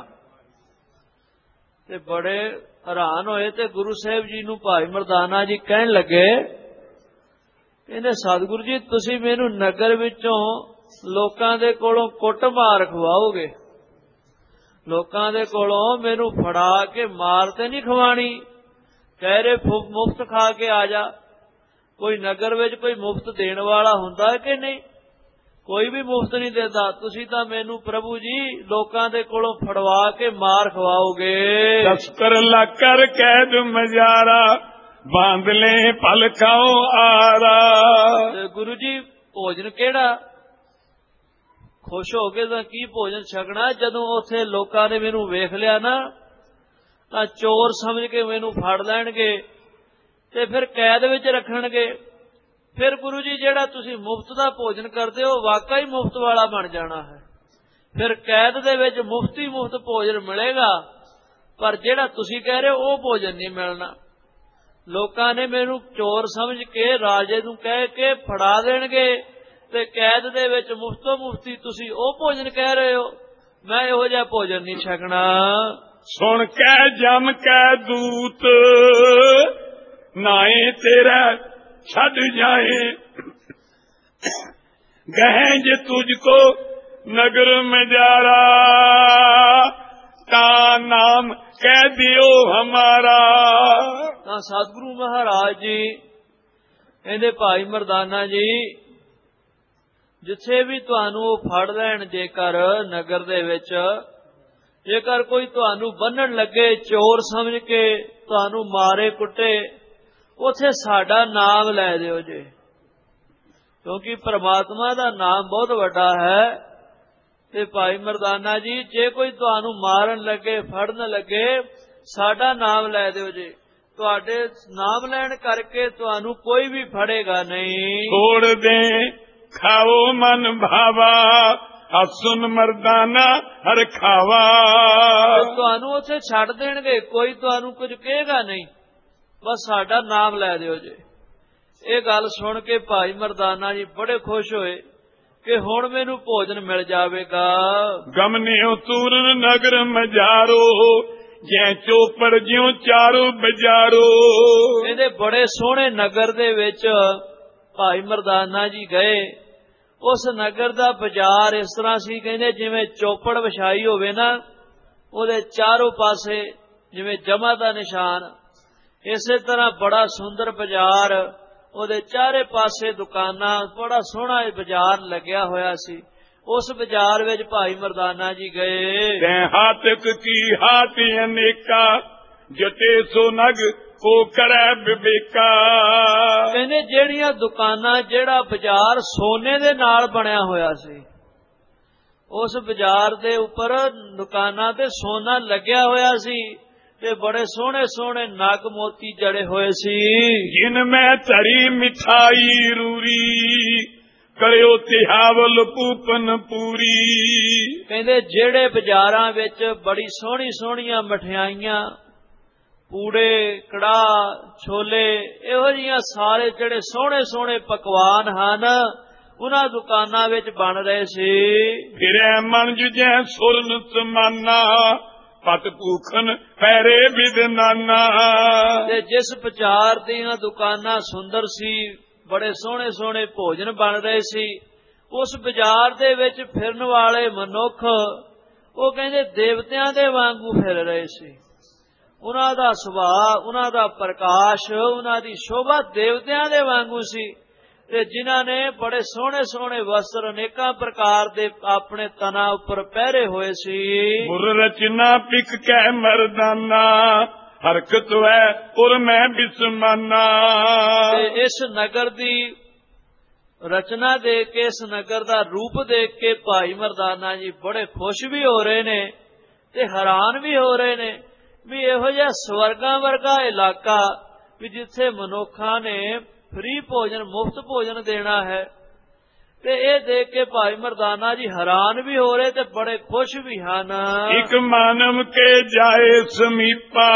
ਤੇ ਬੜੇ ਹੈਰਾਨ ਹੋਏ। ਤੇ ਗੁਰੂ ਸਾਹਿਬ ਜੀ ਨੂੰ ਭਾਈ ਮਰਦਾਨਾ ਜੀ ਕਹਿਣ ਲੱਗੇ, ਕਹਿੰਦੇ ਸਤਿਗੁਰੂ ਜੀ ਤੁਸੀਂ ਮੈਨੂੰ ਨਗਰ ਵਿੱਚੋਂ ਲੋਕਾਂ ਦੇ ਕੋਲੋਂ ਕੁੱਟਮਾਰ ਖਵਾਓਗੇ, ਲੋਕਾਂ ਦੇ ਕੋਲੋਂ ਮੈਨੂੰ ਫੜਾ ਕੇ ਮਾਰ ਤੇ ਨਹੀਂ ਖਵਾਣੀ, ਕਹਿ ਰਹੇ ਮੁਫਤ ਖਾ ਕੇ ਆ ਜਾ। ਕੋਈ ਨਗਰ ਵਿੱਚ ਕੋਈ ਮੁਫਤ ਦੇਣ ਵਾਲਾ ਹੁੰਦਾ ਹੈ ਕਿ ਨਹੀਂ? ਕੋਈ ਵੀ ਮੁਫਤ ਨਹੀਂ ਦਿੰਦਾ। ਤੁਸੀਂ ਤਾਂ ਮੈਨੂੰ ਪ੍ਰਭੂ ਜੀ ਲੋਕਾਂ ਦੇ ਕੋਲੋਂ ਫੜਵਾ ਕੇ ਮਾਰ ਖਵਾਓਗੇ। ਤਸਕਰ ਲਾਕਰ ਕੈਦ ਮਜਾਰਾ ਬਾਂਧ ਲੈ ਪਲ ਖਾਓ ਆਰਾ। ਤੇ ਗੁਰੂ ਜੀ ਭੋਜਨ ਕਿਹੜਾ? ਖੁਸ਼ ਹੋ ਕੇ ਤਾਂ ਕੀ ਭੋਜਨ ਛਕਣਾ? ਜਦੋਂ ਉੱਥੇ ਲੋਕਾਂ ਨੇ ਮੈਨੂੰ ਵੇਖ ਲਿਆ ਨਾ ਤਾਂ ਚੋਰ ਸਮਝ ਕੇ ਮੈਨੂੰ ਫੜ ਲੈਣਗੇ ਤੇ ਫਿਰ ਕੈਦ ਵਿੱਚ ਰੱਖਣਗੇ। ਫਿਰ ਗੁਰੂ ਜੀ ਜਿਹੜਾ ਤੁਸੀਂ ਮੁਫਤ ਦਾ ਭੋਜਨ ਕਰਦੇ ਹੋ ਵਾਕਈ ਮੁਫਤ ਵਾਲਾ ਬਣ ਜਾਣਾ ਹੈ। ਫਿਰ ਕੈਦ ਦੇ ਵਿੱਚ ਮੁਫਤੀ ਮੁਫਤ ਭੋਜਨ ਮਿਲੇਗਾ, ਪਰ ਜਿਹੜਾ ਤੁਸੀਂ ਕਹਿ ਰਹੇ ਹੋ ਉਹ ਭੋਜਨ ਨਹੀਂ ਮਿਲਣਾ। ਲੋਕਾਂ ਨੇ ਮੈਨੂੰ ਚੋਰ ਸਮਝ ਕੇ ਰਾਜੇ ਨੂੰ ਕਹਿ ਕੇ ਫੜਾ ਦੇਣਗੇ ਤੇ ਕੈਦ ਦੇ ਵਿੱਚ ਮੁਫਤੋਂ ਮੁਫਤੀ ਤੁਸੀਂ ਉਹ ਭੋਜਨ ਕਹਿ ਰਹੇ ਹੋ। ਮੈਂ ਇਹੋ ਜਿਹਾ ਭੋਜਨ ਨਹੀਂ ਛਕਣਾ। ਸੁਣ ਕੇ ਜਮ ਕੇ ਦੂਤ ਨਾਏ ਤੇਰਾ ਛੱਡ ਜਾਏ ਗਹਿ ਜੇ ਤੁਝ ਕੋ ਨਗਰ ਮਜਾਰਾ ਤਾ ਨਾਮ ਕਹਿ ਦਿਓ ਹਮਾਰਾ। ਤਾਂ ਸਤਿਗੁਰੂ ਮਹਾਰਾਜ ਜੀ ਕਹਿੰਦੇ ਭਾਈ ਮਰਦਾਨਾ ਜੀ ਜਿੱਥੇ ਵੀ ਤੁਹਾਨੂੰ ਉਹ ਫੜ ਲੈਣ ਜੇਕਰ ਨਗਰ ਦੇ ਵਿੱਚ, ਜੇਕਰ ਕੋਈ ਤੁਹਾਨੂੰ ਬੰਨਣ ਲੱਗੇ ਚੋਰ ਸਮਝ ਕੇ ਤੁਹਾਨੂੰ ਮਾਰੇ ਕੁੱਟੇ, ਉਥੇ ਸਾਡਾ ਨਾਮ ਲੈ ਦਿਓ ਜੇ, ਕਿਉਂਕਿ ਪ੍ਰਮਾਤਮਾ ਦਾ ਨਾਮ ਬਹੁਤ ਵੱਡਾ ਹੈ। ਤੇ ਭਾਈ ਮਰਦਾਨਾ ਜੀ ਜੇ ਕੋਈ ਤੁਹਾਨੂੰ ਮਾਰਨ ਲੱਗੇ ਫੜਨ ਲੱਗੇ ਸਾਡਾ ਨਾਮ ਲੈ ਦਿਓ ਜੇ। ਤੁਹਾਡੇ ਨਾਮ ਲੈਣ ਕਰਕੇ ਤੁਹਾਨੂੰ ਕੋਈ ਵੀ ਫੜੇਗਾ ਨਹੀਂ। ਛੋੜ ਦੇ ਖਾਓ ਮਨ ਭਾਵਾ ਹਸਨ ਮਰਦਾਨਾ ਹਰ ਖਾਵਾ। ਤੁਹਾਨੂੰ ਉੱਥੇ ਛੱਡ ਦੇਣਗੇ, ਕੋਈ ਤੁਹਾਨੂੰ ਕੁਝ ਕਹੇਗਾ ਨਹੀਂ, ਬਸ ਸਾਡਾ ਨਾਮ ਲੈ ਦਿਓ ਜੇ। ਇਹ ਗੱਲ ਸੁਣ ਕੇ ਭਾਈ ਮਰਦਾਨਾ ਜੀ ਬੜੇ ਖੁਸ਼ ਹੋਏ ਕਿ ਹੁਣ ਮੈਨੂੰ ਭੋਜਨ ਮਿਲ ਜਾਵੇਗਾ। ਗਮਨਿਓ ਤੂਰਨ ਨਗਰ ਮਜਾਰੋ ਜੈ ਚੋਪੜ ਜਿਉ ਚਾਰੋ ਬਜਾਰੋ। ਇਹਦੇ ਬੜੇ ਸੋਹਣੇ ਨਗਰ ਦੇ ਵਿੱਚ ਭਾਈ ਮਰਦਾਨਾ ਜੀ ਗਏ। ਉਸ ਨਗਰ ਦਾ ਬਾਜ਼ਾਰ ਇਸ ਤਰ੍ਹਾਂ ਸੀ, ਕਹਿੰਦੇ ਜਿਵੇਂ ਚੋਪੜ ਵਿਛਾਈ ਹੋਵੇ ਨਾ, ਉਹਦੇ ਚਾਰੋਂ ਪਾਸੇ ਜਿਵੇਂ ਜਮਾ ਦਾ ਨਿਸ਼ਾਨ, ਇਸੇ ਤਰ੍ਹਾਂ ਬੜਾ ਸੁੰਦਰ ਬਾਜ਼ਾਰ, ਉਹਦੇ ਚਾਰੇ ਪਾਸੇ ਦੁਕਾਨਾਂ, ਬੜਾ ਸੋਹਣਾ ਇਹ ਬਾਜ਼ਾਰ ਲੱਗਿਆ ਹੋਇਆ ਸੀ। ਉਸ ਬਾਜ਼ਾਰ ਵਿੱਚ ਭਾਈ ਮਰਦਾਨਾ ਜੀ ਗਏ। ਤੈ ਹਾਤਕ ਕੀ ਹਾਥ ਅਨੇਕਾ ਜਟੇ ਸੋ ਨਗ ਕੋ ਕਰੈ ਵਿਵੇਕਾ। ਕਹਿੰਦੇ ਜਿਹੜੀਆਂ ਦੁਕਾਨਾਂ, ਜਿਹੜਾ ਬਾਜ਼ਾਰ ਸੋਨੇ ਦੇ ਨਾਲ ਬਣਿਆ ਹੋਇਆ ਸੀ, ਉਸ ਬਾਜ਼ਾਰ ਦੇ ਉੱਪਰ ਦੁਕਾਨਾਂ ਤੇ ਸੋਨਾ ਲੱਗਿਆ ਹੋਇਆ ਸੀ ਤੇ ਬੜੇ ਸੋਹਣੇ ਸੋਹਣੇ ਨਗ ਮੋਤੀ ਜੜੇ ਹੋਏ ਸੀ। ਜਿਨ ਮੈਂ ਧਰੀ ਮਿਠਾਈ ਰੂਰੀ ਕਰਿਓ ਤਿਹਾਵਲ ਪੂਪਨ ਪੂਰੀ। ਕਹਿੰਦੇ ਜਿਹੜੇ ਬਾਜ਼ਾਰਾਂ ਵਿੱਚ ਬੜੀ ਸੋਹਣੀ ਸੋਹਣੀਆਂ ਮਠਿਆਈਆਂ, ਪੂੜੇ, ਕੜਾਹ, ਛੋਲੇ, ਇਹੋ ਜਿਹੀਆਂ ਸਾਰੇ ਜਿਹੜੇ ਸੋਹਣੇ ਸੋਹਣੇ ਪਕਵਾਨ ਹਨ ਉਹਨਾਂ ਦੁਕਾਨਾਂ ਵਿੱਚ ਬਣ ਰਹੇ ਸੀ। ਫਿਰੈ ਮਨ ਜੁਜੈ ਸੁਰਨ ਸਮਾਨਾ ਪਤ ਭੂਖਨ ਪੈਰੇ ਵਿਦ ਨਾਨਾ। ਤੇ ਜਿਸ ਬਾਜ਼ਾਰ ਦੀਆਂ ਦੁਕਾਨਾਂ ਸੁੰਦਰ ਸੀ, ਬੜੇ ਸੋਹਣੇ ਸੋਹਣੇ ਭੋਜਨ ਬਣ ਰਹੇ ਸੀ, ਉਸ ਬਾਜ਼ਾਰ ਦੇ ਵਿੱਚ ਫਿਰਨ ਵਾਲੇ ਮਨੁੱਖ ਉਹ ਕਹਿੰਦੇ ਦੇਵਤਿਆਂ ਦੇ ਵਾਂਗੂ ਫਿਰ ਰਹੇ ਸੀ। ਉਹਨਾਂ ਦਾ ਸੁਭਾਅ, ਉਹਨਾਂ ਦਾ ਪ੍ਰਕਾਸ਼, ਉਹਨਾਂ ਦੀ ਸ਼ੋਭਾ ਦੇਵਤਿਆਂ ਦੇ ਵਾਂਗੂ ਸੀ। ਤੇ ਜਿਨ੍ਹਾਂ ਨੇ ਬੜੇ ਸੋਹਣੇ ਸੋਹਣੇ ਵਸਤਰ ਅਨੇਕਾਂ ਪ੍ਰਕਾਰ ਦੇ ਆਪਣੇ ਤਨਾਂ ਉੱਪਰ ਪਹਿਰੇ ਹੋਏ ਸੀ। ਮੁਰ ਰਚਨਾ ਪਿਕ ਕੈ ਮਰਦਾਨਾ ਹਰਕਤ ਹੈ ਉਰ ਮੈਂ ਬਿਸਮਾਨਾ। ਤੇ ਇਸ ਨਗਰ ਦੀ ਰਚਨਾ ਦੇਖ ਕੇ, ਇਸ ਨਗਰ ਦਾ ਰੂਪ ਦੇਖ ਕੇ ਭਾਈ ਮਰਦਾਨਾ ਜੀ ਬੜੇ ਖੁਸ਼ ਵੀ ਹੋ ਰਹੇ ਨੇ ਤੇ ਹੈਰਾਨ ਵੀ ਹੋ ਰਹੇ ਨੇ ਵੀ ਇਹੋ ਜਿਹਾ ਸਵਰਗਾਂ ਵਰਗਾ ਇਲਾਕਾ ਵੀ ਜਿੱਥੇ ਮਨੁੱਖਾਂ ਨੇ ਫ੍ਰੀ ਭੋਜਨ, ਮੁਫਤ ਭੋਜਨ ਦੇਣਾ ਹੈ। ਤੇ ਇਹ ਦੇਖ ਕੇ ਭਾਈ ਮਰਦਾਨਾ ਜੀ ਹੈਰਾਨ ਵੀ ਹੋ ਰਹੇ ਤੇ ਬੜੇ ਖੁਸ਼ ਵੀ ਹਨ। ਇੱਕ ਮਾਨਵ ਕੇ ਜਾਏ ਸਮੀਪਾ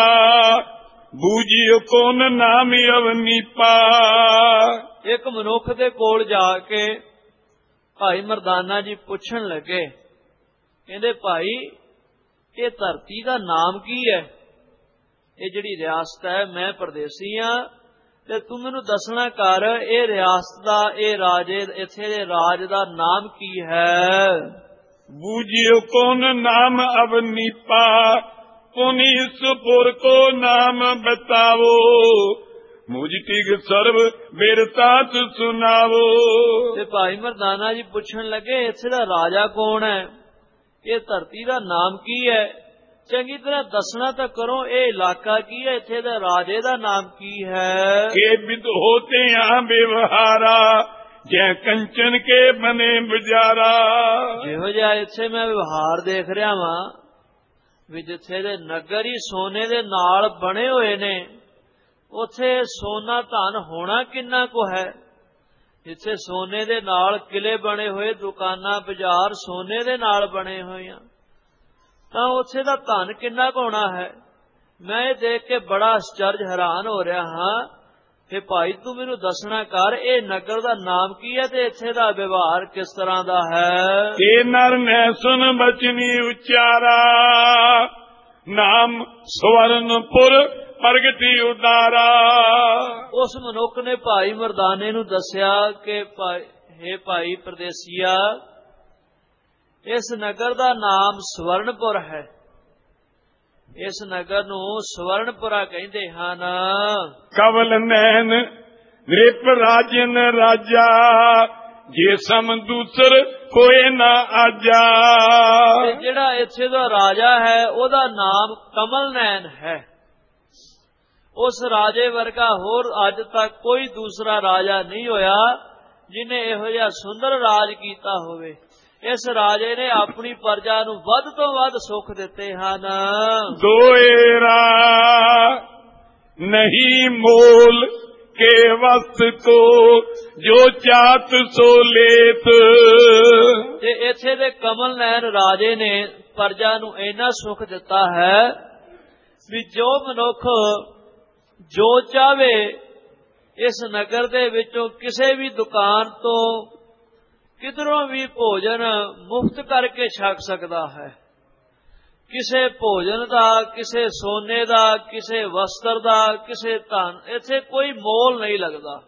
ਬੂਝਿਓ ਕੋਨ ਨਾਮ ਅਵਨੀਪਾ। ਇੱਕ ਮਨੁੱਖ ਦੇ ਕੋਲ ਜਾ ਕੇ ਭਾਈ ਮਰਦਾਨਾ ਜੀ ਪੁੱਛਣ ਲੱਗੇ, ਕਹਿੰਦੇ ਭਾਈ ਇਹ ਧਰਤੀ ਦਾ ਨਾਮ ਕੀ ਹੈ? ਇਹ ਜਿਹੜੀ ਰਿਆਸਤ ਹੈ, ਮੈਂ ਪਰਦੇਸੀ ਹਾਂ ਤੇ ਤੂੰ ਮੈਨੂੰ ਦੱਸਣਾ ਕਰ ਇਹ ਰਿਆਸਤ ਦਾ, ਇਹ ਰਾਜੇ, ਇੱਥੇ ਦੇ ਰਾਜ ਦਾ ਨਾਮ ਕੀ ਹੈ? ਬੂਝਿਓ ਕੋਨ ਨਾਮ ਅਵਨੀਪਾ ਪੁਨੀਸ ਪੁਰ ਕੋ ਨਾਮ ਬਤਾਵੋ ਮੁਝਟਿਕ ਸਰਬ ਬਿਰਤਾਤ ਸੁਨਾਵੋ। ਤੇ ਭਾਈ ਮਰਦਾਨਾ ਜੀ ਪੁੱਛਣ ਲੱਗੇ ਇੱਥੇ ਦਾ ਰਾਜਾ ਕੌਣ ਹੈ, ਇਹ ਧਰਤੀ ਦਾ ਨਾਮ ਕੀ ਹੈ, ਚੰਗੀ ਤਰ੍ਹਾਂ ਦੱਸਣਾ ਤਾਂ ਕਰੋ, ਇਹ ਇਲਾਕਾ ਕੀ ਹੈ, ਇੱਥੇ ਦੇ ਰਾਜੇ ਦਾ ਨਾਮ ਕੀ ਹੈ। ਕੇ ਵਿਦ ਹੋਤੇ ਆ ਵਿਵਹਾਰਾ ਜੈ ਕੰਚਨ ਕੇ ਬਨੇ ਬਜ਼ਾਰਾ। ਜਿਹੋ ਜਿਹਾ ਇੱਥੇ ਮੈਂ ਵਿਵਹਾਰ ਦੇਖ ਰਿਹਾ ਵਾਂ ਵੀ ਜਿੱਥੇ ਦੇ ਨਗਰ ਹੀ ਸੋਨੇ ਦੇ ਨਾਲ ਬਣੇ ਹੋਏ ਨੇ, ਉੱਥੇ ਸੋਨਾ ਧਨ ਹੋਣਾ ਕਿੰਨਾ ਕੁ ਹੈ। ਜਿੱਥੇ ਸੋਨੇ ਦੇ ਨਾਲ ਕਿਲੇ ਬਣੇ ਹੋਏ, ਦੁਕਾਨਾਂ ਬਾਜ਼ਾਰ ਸੋਨੇ ਦੇ ਨਾਲ ਬਣੇ ਹੋਏ ਆ, ਤਾਂ ਉੱਥੇ ਦਾ ਧਨ ਕਿੰਨਾ ਕੁ ਹੋਣਾ ਹੈ। ਮੈਂ ਇਹ ਦੇਖ ਕੇ ਬੜਾ ਅਚਰਜ ਹੈਰਾਨ ਹੋ ਰਿਹਾ ਹਾਂ ਕਿ ਭਾਈ ਤੂੰ ਮੈਨੂੰ ਦੱਸਣਾ ਕਰ, ਇਹ ਨਗਰ ਦਾ ਨਾਮ ਕੀ ਹੈ ਤੇ ਇੱਥੇ ਦਾ ਵਿਵਹਾਰ ਕਿਸ ਤਰ੍ਹਾਂ ਦਾ ਹੈ। ਇਹ ਨਰ ਨੇ ਸੁਨ ਬਚਨੀ ਉਚਾਰਾ ਨਾਮ ਸਵਰਨਪੁਰ ਪ੍ਰਗਟੀ ਉਦਾਰਾ। ਉਸ ਮਨੁੱਖ ਨੇ ਭਾਈ ਮਰਦਾਨੇ ਨੂੰ ਦੱਸਿਆ ਕਿ ਹੇ ਭਾਈ ਪਰਦੇਸੀਆ, ਇਸ ਨਗਰ ਦਾ ਨਾਮ ਸਵਰਨਪੁਰ ਹੈ। ਇਸ ਨਗਰ ਨੂੰ ਸਵਰਨਪੁਰਾ ਕਹਿੰਦੇ ਹਨ। ਕਵਲ ਨੈਣ ਨਿਰਪ ਰਾਜਨ ਰਾਜਾ ਜੇ ਸਮ ਦੂਸਰ ਕੋਏ ਨਾ ਆਜਾ। ਤੇ ਜਿਹੜਾ ਇੱਥੇ ਦਾ ਰਾਜਾ ਹੈ ਉਹਦਾ ਨਾਮ ਕਮਲ ਨੈਣ ਹੈ। ਉਸ ਰਾਜੇ ਵਰਗਾ ਹੋਰ ਅੱਜ ਤੱਕ ਕੋਈ ਦੂਸਰਾ ਰਾਜਾ ਨਹੀਂ ਹੋਇਆ ਜਿਹਨੇ ਇਹੋ ਜਿਹਾ ਸੁੰਦਰ ਰਾਜ ਕੀਤਾ ਹੋਵੇ। ਇਸ ਰਾਜੇ ਨੇ ਆਪਣੀ ਪ੍ਰਜਾ ਨੂੰ ਵੱਧ ਤੋਂ ਵੱਧ ਸੁੱਖ ਦਿੱਤੇ ਹਨ। ਦੋਏਰਾ ਨਹੀਂ ਮੋਲ ਕੇ ਵਸਤ ਕੋ ਜੋ ਚਾਤ ਸੋ ਲੇਤ। ਤੇ ਇੱਥੇ ਦੇ ਕਮਲ ਨੈਣ ਰਾਜੇ ਨੇ ਪ੍ਰਜਾ ਨੂੰ ਇੰਨਾ ਸੁੱਖ ਦਿੱਤਾ ਹੈ ਵੀ ਜੋ ਮਨੁੱਖ ਜੋ ਚਾਵੇ ਇਸ ਨਗਰ ਦੇ ਵਿੱਚੋਂ ਕਿਸੇ ਵੀ ਦੁਕਾਨ ਤੋਂ ਕਿਧਰੋਂ ਵੀ ਭੋਜਨ ਮੁਫਤ ਕਰਕੇ ਛਕ ਸਕਦਾ ਹੈ। ਕਿਸੇ ਭੋਜਨ ਦਾ, ਕਿਸੇ ਸੋਨੇ ਦਾ, ਕਿਸੇ ਵਸਤਰ ਦਾ, ਕਿਸੇ ਧਨ, ਇੱਥੇ ਕੋਈ ਮੋਲ ਨਹੀਂ ਲੱਗਦਾ।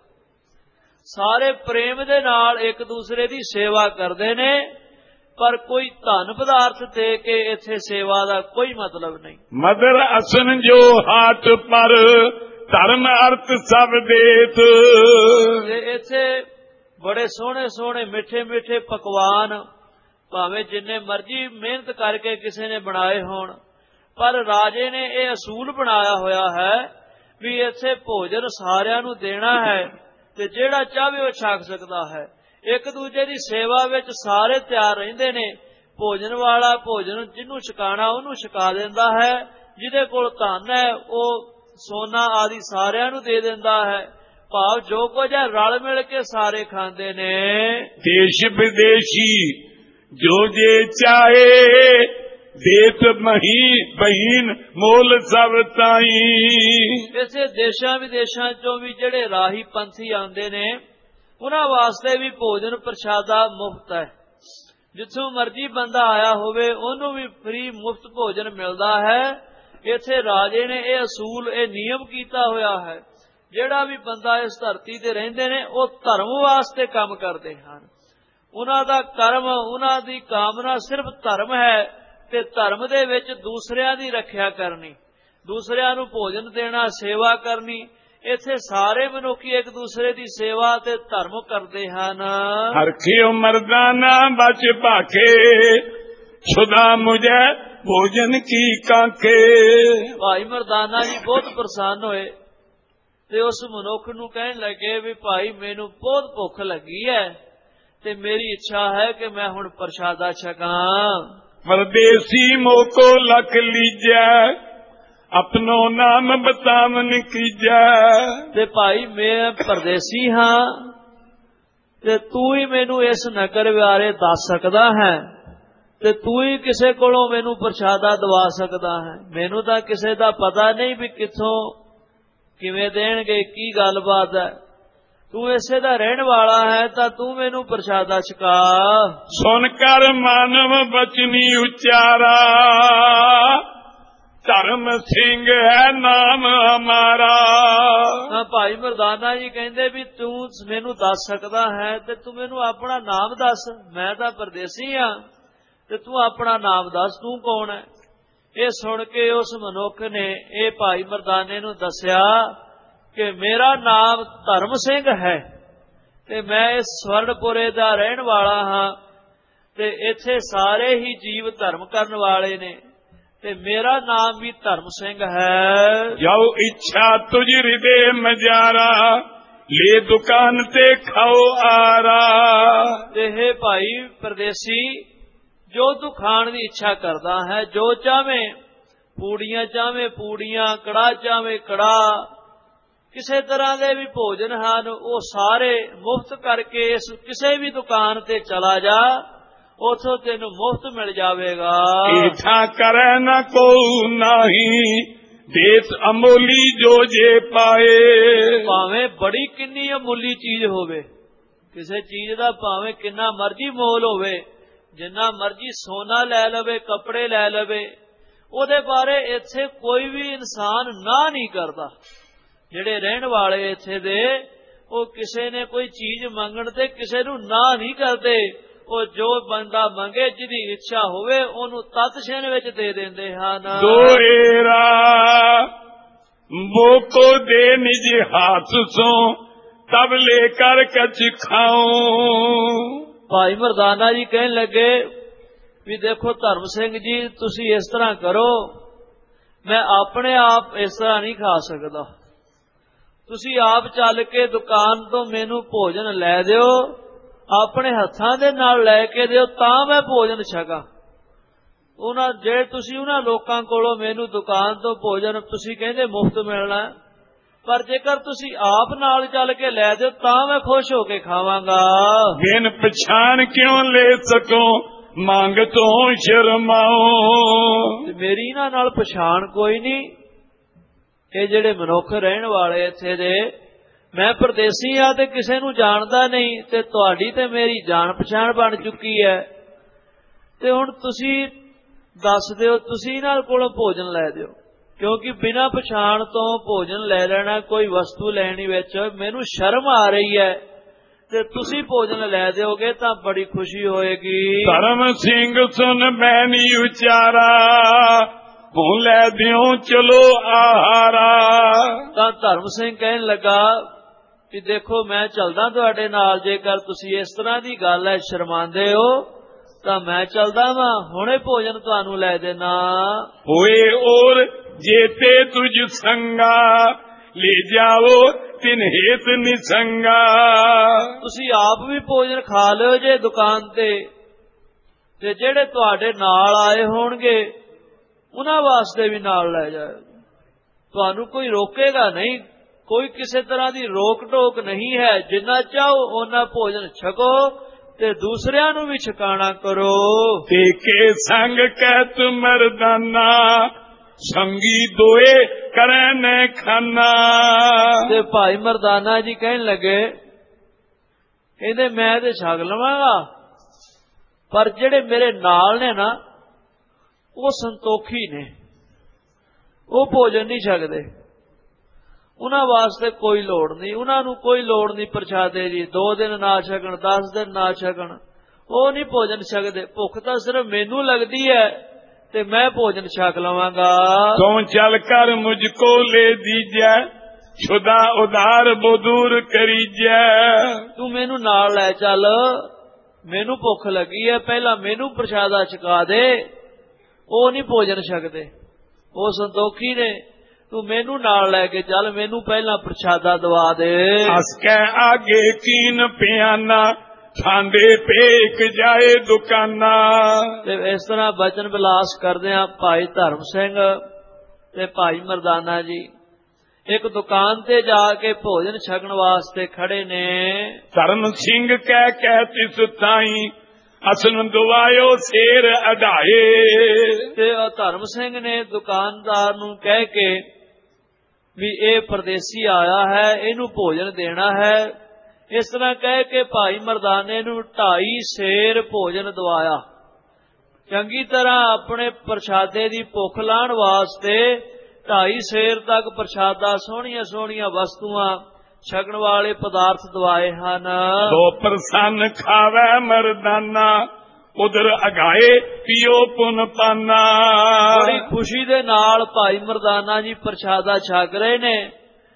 ਸਾਰੇ ਪ੍ਰੇਮ ਦੇ ਨਾਲ ਇੱਕ ਦੂਸਰੇ ਦੀ ਸੇਵਾ ਕਰਦੇ ਨੇ, ਪਰ ਕੋਈ ਧਨ ਪਦਾਰਥ ਦੇ ਕੇ ਇੱਥੇ ਸੇਵਾ ਦਾ ਕੋਈ ਮਤਲਬ ਨਹੀਂ। ਮਦਰ ਅਸਨ ਜੋ ਹਾਥ ਪਰ ਧਰਮ ਅਰਥ ਸਭ ਦੇਤ। ਤੇ ਇੱਥੇ ਬੜੇ ਸੋਹਣੇ ਸੋਹਣੇ ਮਿੱਠੇ ਮਿੱਠੇ ਪਕਵਾਨ ਭਾਵੇਂ ਜਿੰਨੇ ਮਰਜ਼ੀ ਮਿਹਨਤ ਕਰਕੇ ਕਿਸੇ ਨੇ ਬਣਾਏ ਹੋਣ, ਪਰ ਰਾਜੇ ਨੇ ਇਹ ਅਸੂਲ ਬਣਾਇਆ ਹੋਇਆ ਹੈ ਵੀ ਇੱਥੇ ਭੋਜਨ ਸਾਰਿਆਂ ਨੂੰ ਦੇਣਾ ਹੈ ਤੇ ਜਿਹੜਾ ਚਾਹਵੇ ਉਹ ਛਕ ਸਕਦਾ ਹੈ। ਇੱਕ ਦੂਜੇ ਦੀ ਸੇਵਾ ਵਿੱਚ ਸਾਰੇ ਤਿਆਰ ਰਹਿੰਦੇ ਨੇ। ਭੋਜਨ ਵਾਲਾ ਭੋਜਨ ਜਿਹਨੂੰ ਛਕਾਣਾ ਉਹਨੂੰ ਛਕਾ ਦਿੰਦਾ ਹੈ, ਜਿਹਦੇ ਕੋਲ ਧਨ ਹੈ ਉਹ ਸੋਨਾ ਆਦਿ ਸਾਰਿਆਂ ਨੂੰ ਦੇ ਦਿੰਦਾ ਹੈ। ਭਾਵ ਜੋ ਕੁਝ ਹੈ ਰਲ ਮਿਲ ਕੇ ਸਾਰੇ ਖਾਂਦੇ ਨੇ। ਦੇਸ਼ ਵਿਦੇਸ਼ੀ ਜੋ ਜੇ ਚਾਹੇ ਦੇਤ ਮਹੀ ਬਹੀਨ ਮੋਲ ਸਭ ਤਾਈ। ਇਸੇ ਦੇਸ਼ਾਂ ਵਿਦੇਸ਼ਾਂ ਚੋਂ ਵੀ ਜਿਹੜੇ ਰਾਹੀ ਪੰਥੀ ਆਉਂਦੇ ਨੇ ਉਹਨਾਂ ਵਾਸਤੇ ਵੀ ਭੋਜਨ ਪ੍ਰਸ਼ਾਦਾ ਮੁਫਤ ਹੈ। ਜਿੱਥੋਂ ਮਰਜ਼ੀ ਬੰਦਾ ਆਇਆ ਹੋਵੇ ਉਹਨੂੰ ਵੀ ਫ੍ਰੀ ਮੁਫਤ ਭੋਜਨ ਮਿਲਦਾ ਹੈ। ਇੱਥੇ ਰਾਜੇ ਨੇ ਇਹ ਅਸੂਲ, ਇਹ ਨਿਯਮ ਕੀਤਾ ਹੋਇਆ ਹੈ। ਜਿਹੜਾ ਵੀ ਬੰਦਾ ਇਸ ਧਰਤੀ ਤੇ ਰਹਿੰਦੇ ਨੇ ਉਹ ਧਰਮ ਵਾਸਤੇ ਕੰਮ ਕਰਦੇ ਹਨ। ਉਹਨਾਂ ਦਾ ਕਰਮ, ਉਹਨਾਂ ਦੀ ਕਾਮਨਾ ਸਿਰਫ ਧਰਮ ਹੈ ਤੇ ਧਰਮ ਦੇ ਵਿੱਚ ਦੂਸਰਿਆਂ ਦੀ ਰੱਖਿਆ ਕਰਨੀ, ਦੂਸਰਿਆਂ ਨੂੰ ਭੋਜਨ ਦੇਣਾ, ਸੇਵਾ ਕਰਨੀ। ਇੱਥੇ ਸਾਰੇ ਮਨੁੱਖੀ ਇੱਕ ਦੂਸਰੇ ਦੀ ਸੇਵਾ ਤੇ ਧਰਮ ਕਰਦੇ ਹਨ। ਹਰਖਿਓ ਮਰਦਾਨਾ ਬਚ ਭਾਖੇ ਛੁਦਾ ਮੁਝੇ ਭੋਜਨ ਕੀ ਕਾਂਖੇ। ਭਾਈ ਮਰਦਾਨਾ ਜੀ ਬਹੁਤ ਪ੍ਰਸੰਨ ਹੋਏ ਤੇ ਉਸ ਮਨੁੱਖ ਨੂੰ ਕਹਿਣ ਲੱਗੇ ਵੀ ਭਾਈ ਮੈਨੂੰ ਬਹੁਤ ਭੁੱਖ ਲੱਗੀ ਹੈ ਤੇ ਮੇਰੀ ਇੱਛਾ ਹੈ ਕਿ ਮੈਂ ਹੁਣ ਪ੍ਰਸ਼ਾਦਾ ਛਕਾਂ। ਪਰਦੇਸੀ ਮੋਕੋ ਲਖ ਲੀਜੈ ਆਪਣੋ ਨਾਮ ਬਤਾਵਨ ਕੀਜੈ। ਤੇ ਭਾਈ ਮੈਂ ਪਰਦੇਸੀ ਹਾਂ ਤੇ ਤੂੰ ਹੀ ਮੈਨੂੰ ਇਸ ਨਗਰ ਬਾਰੇ ਦੱਸ ਸਕਦਾ ਹੈ ਤੇ ਤੂੰ ਹੀ ਕਿਸੇ ਕੋਲੋਂ ਮੈਨੂੰ ਪ੍ਰਸ਼ਾਦਾ ਦਵਾ ਸਕਦਾ ਹੈ। ਮੈਨੂੰ ਤਾਂ ਕਿਸੇ ਦਾ ਪਤਾ ਨਹੀਂ ਵੀ ਕਿੱਥੋਂ ਕਿਵੇਂ ਦੇਣਗੇ, ਕੀ ਗੱਲਬਾਤ ਹੈ। ਤੂੰ ਇਸੇ ਦਾ ਰਹਿਣ ਵਾਲਾ ਹੈ ਤਾਂ ਤੂੰ ਮੈਨੂੰ ਪ੍ਰਸ਼ਾਦਾ ਛਕਾ। ਸੁਣ ਕਰ ਮਾਨਵ ਬਚਨੀ ਉਚਾਰਾ ਧਰਮ ਸਿੰਘ ਹੈ ਨਾਮ ਹਮਾਰਾ। ਹਾਂ ਭਾਈ ਮਰਦਾਨਾ ਜੀ ਕਹਿੰਦੇ ਵੀ ਤੂੰ ਮੈਨੂੰ ਦੱਸ ਸਕਦਾ ਹੈ ਤੇ ਤੂੰ ਮੈਨੂੰ ਆਪਣਾ ਨਾਮ ਦੱਸ। ਮੈਂ ਤਾਂ ਪਰਦੇਸੀ ਹਾਂ ਤੇ ਤੂੰ ਆਪਣਾ ਨਾਮ ਦੱਸ, ਤੂੰ ਕੌਣ ਹੈ। ਇਹ ਸੁਣ ਕੇ ਉਸ ਮਨੁੱਖ ਨੇ ਇਹ ਭਾਈ ਮਰਦਾਨੇ ਨੂੰ ਦੱਸਿਆ ਕਿ ਮੇਰਾ ਨਾਮ ਧਰਮ ਸਿੰਘ ਹੈ ਤੇ ਮੈਂ ਇਸ ਸਵਰਨਪੁਰੇ ਦਾ ਰਹਿਣ ਵਾਲਾ ਹਾਂ ਤੇ ਇੱਥੇ ਸਾਰੇ ਹੀ ਜੀਵ ਧਰਮ ਕਰਨ ਵਾਲੇ ਨੇ ਤੇ ਮੇਰਾ ਨਾਮ ਵੀ ਧਰਮ ਸਿੰਘ ਹੈ। ਜਾਓ ਇੱਛਾ ਤੁਝ ਹਿਰਦੇ ਮਜਾਰਾ ਲੈ ਦੁਕਾਨ ਤੇ ਖਾਓ ਆਰਾ। ਤੇ ਹੈ ਭਾਈ ਪਰਦੇਸੀ, ਜੋ ਤੂੰ ਖਾਣ ਦੀ ਇੱਛਾ ਕਰਦਾ ਹੈ, ਜੋ ਚਾਵੇਂ ਪੂੜੀਆਂ ਚਾਵੇਂ ਪੂੜੀਆਂ, ਕੜਾਹ ਚਾਵੇਂ ਕੜਾਹ, ਕਿਸੇ ਤਰ੍ਹਾਂ ਦੇ ਵੀ ਭੋਜਨ ਹਨ ਉਹ ਸਾਰੇ ਮੁਫਤ ਕਰਕੇ ਇਸ ਕਿਸੇ ਵੀ ਦੁਕਾਨ ਤੇ ਚਲਾ ਜਾ, ਉਥੋਂ ਤੈਨੂੰ ਮੁਫਤ ਮਿਲ ਜਾਵੇਗਾ। ਏਠਾ ਕਰੈ ਨਾ ਕੋ ਨਹੀਂ ਦੇਸ ਅਮੋਲੀ ਜੋ ਜੇ ਪਾਏ। ਭਾਵੇਂ ਬੜੀ ਕਿੰਨੀ ਅਮੁੱਲੀ ਚੀਜ਼ ਹੋਵੇ, ਕਿਸੇ ਚੀਜ਼ ਦਾ ਭਾਵੇਂ ਕਿੰਨਾ ਮਰਜ਼ੀ ਮੋਲ ਹੋਵੇ, ਜਿੰਨਾ ਮਰਜ਼ੀ ਸੋਨਾ ਲੈ ਲਵੇ, ਕੱਪੜੇ ਲੈ ਲਵੇ, ਉਹਦੇ ਬਾਰੇ ਇੱਥੇ ਕੋਈ ਵੀ ਇਨਸਾਨ ਨਾ ਨਹੀਂ ਕਰਦਾ। ਜਿਹੜੇ ਰਹਿਣ ਵਾਲੇ ਇੱਥੇ ਦੇ, ਉਹ ਕਿਸੇ ਨੇ ਕੋਈ ਚੀਜ਼ ਮੰਗਣ ਤੇ ਕਿਸੇ ਨੂੰ ਨਾ ਨਹੀਂ ਕਰਦੇ। ਉਹ ਜੋ ਬੰਦਾ ਮੰਗੇ, ਜਿਹਦੀ ਇੱਛਾ ਹੋਵੇ, ਉਹਨੂੰ ਤਤਛਣ ਵਿੱਚ ਦੇ ਦਿੰਦੇ ਹਨ। ਦੋਏਰਾ ਬੋਕੋ ਦੇ ਨਿਜ ਹੱਥ ਸੋ ਤਬ ਲੈ ਕਰ ਕਛ ਖਾਓ। ਭਾਈ ਮਰਦਾਨਾ ਜੀ ਕਹਿਣ ਲੱਗੇ ਵੀ ਦੇਖੋ ਧਰਮ ਸਿੰਘ ਜੀ, ਤੁਸੀਂ ਇਸ ਤਰ੍ਹਾਂ ਕਰੋ, ਮੈਂ ਆਪਣੇ ਆਪ ਇਸ ਤਰ੍ਹਾਂ ਨਹੀਂ ਖਾ ਸਕਦਾ। ਤੁਸੀਂ ਆਪ ਚੱਲ ਕੇ ਦੁਕਾਨ ਤੋਂ ਮੈਨੂੰ ਭੋਜਨ ਲੈ ਦਿਓ, ਆਪਣੇ ਹੱਥਾਂ ਦੇ ਨਾਲ ਲੈ ਕੇ ਦਿਓ, ਤਾਂ ਮੈਂ ਭੋਜਨ ਛਕਾਂ। ਜੇ ਤੁਸੀਂ ਉਹਨਾਂ ਲੋਕਾਂ ਕੋਲੋਂ ਮੈਨੂੰ ਦੁਕਾਨ ਤੋਂ ਭੋਜਨ ਤੁਸੀਂ ਕਹਿੰਦੇ ਮੁਫਤ ਮਿਲਣਾ, ਪਰ ਜੇਕਰ ਤੁਸੀਂ ਆਪ ਨਾਲ ਚੱਲ ਕੇ ਲੈ ਦਿਓ ਤਾਂ ਮੈਂ ਖੁਸ਼ ਹੋ ਕੇ ਖਾਵਾਂਗਾ। ਬਿਨ ਪਛਾਣ ਕਿਉਂ ਲੈ ਸਕੋ ਮੰਗ ਤੋਂ ਸ਼ਰਮਾਓ। ਮੇਰੀ ਇਹਨਾਂ ਨਾਲ ਪਛਾਣ ਕੋਈ ਨਹੀਂ। ਇਹ ਜਿਹੜੇ ਮਨੁੱਖ ਰਹਿਣ ਵਾਲੇ ਇੱਥੇ ਦੇ, ਮੈਂ ਪਰਦੇਸੀ ਆ ਤੇ ਕਿਸੇ ਨੂੰ ਜਾਣਦਾ ਨਹੀਂ, ਤੇ ਤੁਹਾਡੀ ਤੇ ਮੇਰੀ ਜਾਣ ਪਛਾਣ ਬਣ ਚੁੱਕੀ ਹੈ, ਤੇ ਹੁਣ ਤੁਸੀਂ ਦੱਸ ਦਿਓ, ਤੁਸੀਂ ਇਹਨਾਂ ਕੋਲੋਂ ਭੋਜਨ ਲੈ ਦਿਓ, ਕਿਉਂਕਿ ਬਿਨਾਂ ਪਛਾਣ ਤੋਂ ਭੋਜਨ ਲੈ ਲੈਣਾ, ਕੋਈ ਵਸਤੂ ਲੈਣੀ ਵਿੱਚ ਮੈਨੂੰ ਸ਼ਰਮ ਆ ਰਹੀ ਹੈ, ਤੇ ਤੁਸੀਂ ਭੋਜਨ ਲੈ ਦਿਓਗੇ ਤਾਂ ਬੜੀ ਖੁਸ਼ੀ ਹੋਏਗੀ। ਧਰਮ ਸਿੰਘ ਸੁਨ ਬੈਨੀ ਉਚਾਰਾ ਭੂੰ ਲੈ ਦਿਓ ਚਲੋ ਆਹਾਰਾ। ਤਾਂ ਧਰਮ ਸਿੰਘ ਕਹਿਣ ਲੱਗਾ ਕਿ ਦੇਖੋ ਮੈਂ ਚੱਲਦਾ ਤੁਹਾਡੇ ਨਾਲ, ਜੇਕਰ ਤੁਸੀਂ ਇਸ ਤਰ੍ਹਾਂ ਦੀ ਗੱਲ ਹੈ ਸ਼ਰਮਾਂਦੇ ਹੋ ਤਾਂ ਮੈਂ ਚੱਲਦਾ ਵਾਂ, ਹੁਣੇ ਭੋਜਨ ਤੁਹਾਨੂੰ ਲੈ ਦੇਣਾ। ਹੋਏ ਔਰ ਜੇਤੇ ਤੁਝ ਸੰਗਾ ਲੈ ਜਾਓ ਤਿਨ ਹੇਤ ਨਿਸੰਗਾ। ਤੁਸੀਂ ਆਪ ਵੀ ਭੋਜਨ ਖਾ ਲਿਓ ਜੇ ਦੁਕਾਨ ਤੇ ਜਿਹੜੇ ਤੁਹਾਡੇ ਨਾਲ ਆਏ ਹੋਣਗੇ ਉਹਨਾਂ ਵਾਸਤੇ ਵੀ ਨਾਲ ਲੈ ਜਾਓ। ਤੁਹਾਨੂੰ ਕੋਈ ਰੋਕੇਗਾ ਨਹੀਂ, ਕੋਈ ਕਿਸੇ ਤਰ੍ਹਾਂ ਦੀ ਰੋਕ ਟੋਕ ਨਹੀਂ ਹੈ। ਜਿੰਨਾ ਚਾਹੋ ਉਹਨਾਂ ਭੋਜਨ ਛਕੋ ਤੇ ਦੂਸਰਿਆਂ ਨੂੰ ਵੀ ਛਕਾਣਾ ਕਰੋ। ਤੇ ਕੇ ਸੰਗ ਕਹਿ ਤੁ ਮਰਦਾਨਾ ਸੰਗੀ ਦੋਏ ਕਰੈ ਨੇ ਖਾਨਾ। ਤੇ ਭਾਈ ਮਰਦਾਨਾ ਜੀ ਕਹਿਣ ਲੱਗੇ, ਕਹਿੰਦੇ ਮੈਂ ਤੇ ਛਕ ਲਵਾਂਗਾ, ਪਰ ਜਿਹੜੇ ਮੇਰੇ ਨਾਲ ਨੇ ਨਾ ਉਹ ਸੰਤੋਖੀ ਨੇ, ਉਹ ਭੋਜਨ ਨਹੀਂ ਛਕਦੇ, ਉਹਨਾਂ ਵਾਸਤੇ ਕੋਈ ਲੋੜ ਨਹੀਂ, ਉਹਨਾਂ ਨੂੰ ਕੋਈ ਲੋੜ ਨਹੀਂ ਪ੍ਰਸ਼ਾਦੇ ਦੀ। 2 ਦਿਨ ਨਾ ਛਕਣ, 10 ਦਿਨ ਨਾ ਛਕਣ, ਉਹ ਨਹੀਂ ਭੋਜਨ ਛਕਦੇ। ਭੁੱਖ ਤਾਂ ਸਿਰਫ ਮੈਨੂੰ ਲੱਗਦੀ ਹੈ ਤੇ ਮੈਂ ਭੋਜਨ ਛਕ ਲਵਾਂਗਾ। ਤੂੰ ਚੱਲ ਕਰ ਮੁਝ ਕੋ ਲੈ ਦੀਜੈ ਛੁਦਾ ਉਧਾਰ ਬਦੂਰ ਕਰੀਜੈ। ਤੂੰ ਮੈਨੂੰ ਨਾਲ ਲੈ ਚੱਲ, ਮੈਨੂੰ ਭੁੱਖ ਲੱਗੀ ਹੈ, ਪਹਿਲਾਂ ਮੈਨੂੰ ਪ੍ਰਸ਼ਾਦਾ ਛਕਾ ਦੇ। ਉਹ ਨਹੀਂ ਭੋਜਨ ਛਕਦੇ, ਉਹ ਸੰਤੋਖੀ ਨੇ। ਤੂੰ ਮੈਨੂੰ ਨਾਲ ਲੈ ਕੇ ਚੱਲ, ਮੈਨੂੰ ਪਹਿਲਾਂ ਪ੍ਰਸ਼ਾਦਾ ਦਵਾ ਦੇ। ਹੱਸ ਕੇ ਆਗੇ ਕੀਨ ਪਿਆਨਾ ਖਾਂਦੇ ਪੇਕ ਜਾਏ ਦੁਕਾਨਾ। ਤੇ ਇਸ ਤਰ੍ਹਾਂ ਬਚਨ ਵਿਲਾਸ ਕਰਦੇ ਆ ਭਾਈ ਧਰਮ ਸਿੰਘ ਤੇ ਭਾਈ ਮਰਦਾਨਾ ਜੀ ਇੱਕ ਦੁਕਾਨ ਤੇ ਜਾ ਕੇ ਭੋਜਨ ਛਕਣ ਵਾਸਤੇ ਖੜੇ ਨੇ। ਧਰਮ ਸਿੰਘ ਕਹਿ ਤਿਸ ਤਾਈ ਅਸਨ ਦਵਾਇਓ ਸ਼ੇਰ ਅਢਾਏ। ਤੇ ਧਰਮ ਸਿੰਘ ਨੇ ਦੁਕਾਨਦਾਰ ਨੂੰ ਕਹਿ ਕੇ ਵੀ ਇਹ ਪਰਦੇਸੀ ਆਇਆ ਹੈ, ਇਹਨੂੰ ਭੋਜਨ ਦੇਣਾ ਹੈ। ਇਸ ਤਰ੍ਹਾਂ ਕਹਿ ਕੇ ਭਾਈ ਮਰਦਾਨੇ ਨੂੰ 2.5 ਸੇਰ ਭੋਜਨ ਦਵਾਇਆ। ਚੰਗੀ ਤਰ੍ਹਾਂ ਆਪਣੇ ਪ੍ਰਸ਼ਾਦੇ ਦੀ ਭੁੱਖ ਲਾਉਣ ਵਾਸਤੇ 2.5 ਸੇਰ ਤੱਕ ਪ੍ਰਸ਼ਾਦਾ, ਸੋਹਣੀਆਂ ਸੋਹਣੀਆਂ ਵਸਤੂਆਂ, ਛਕਣ ਵਾਲੇ ਪਦਾਰਥ ਦਵਾਏ ਹਨ। ਸੋ ਪ੍ਰਸੰਨ ਖਾਵੇ ਮਰਦਾਨਾ ਉਧਰ ਅਗਾਏ ਪੀਓ ਪੁਨ ਪਾਨਾ। ਬੜੀ ਖੁਸ਼ੀ ਦੇ ਨਾਲ ਭਾਈ ਮਰਦਾਨਾ ਜੀ ਪ੍ਰਸ਼ਾਦਾ ਛਕ ਰਹੇ ਨੇ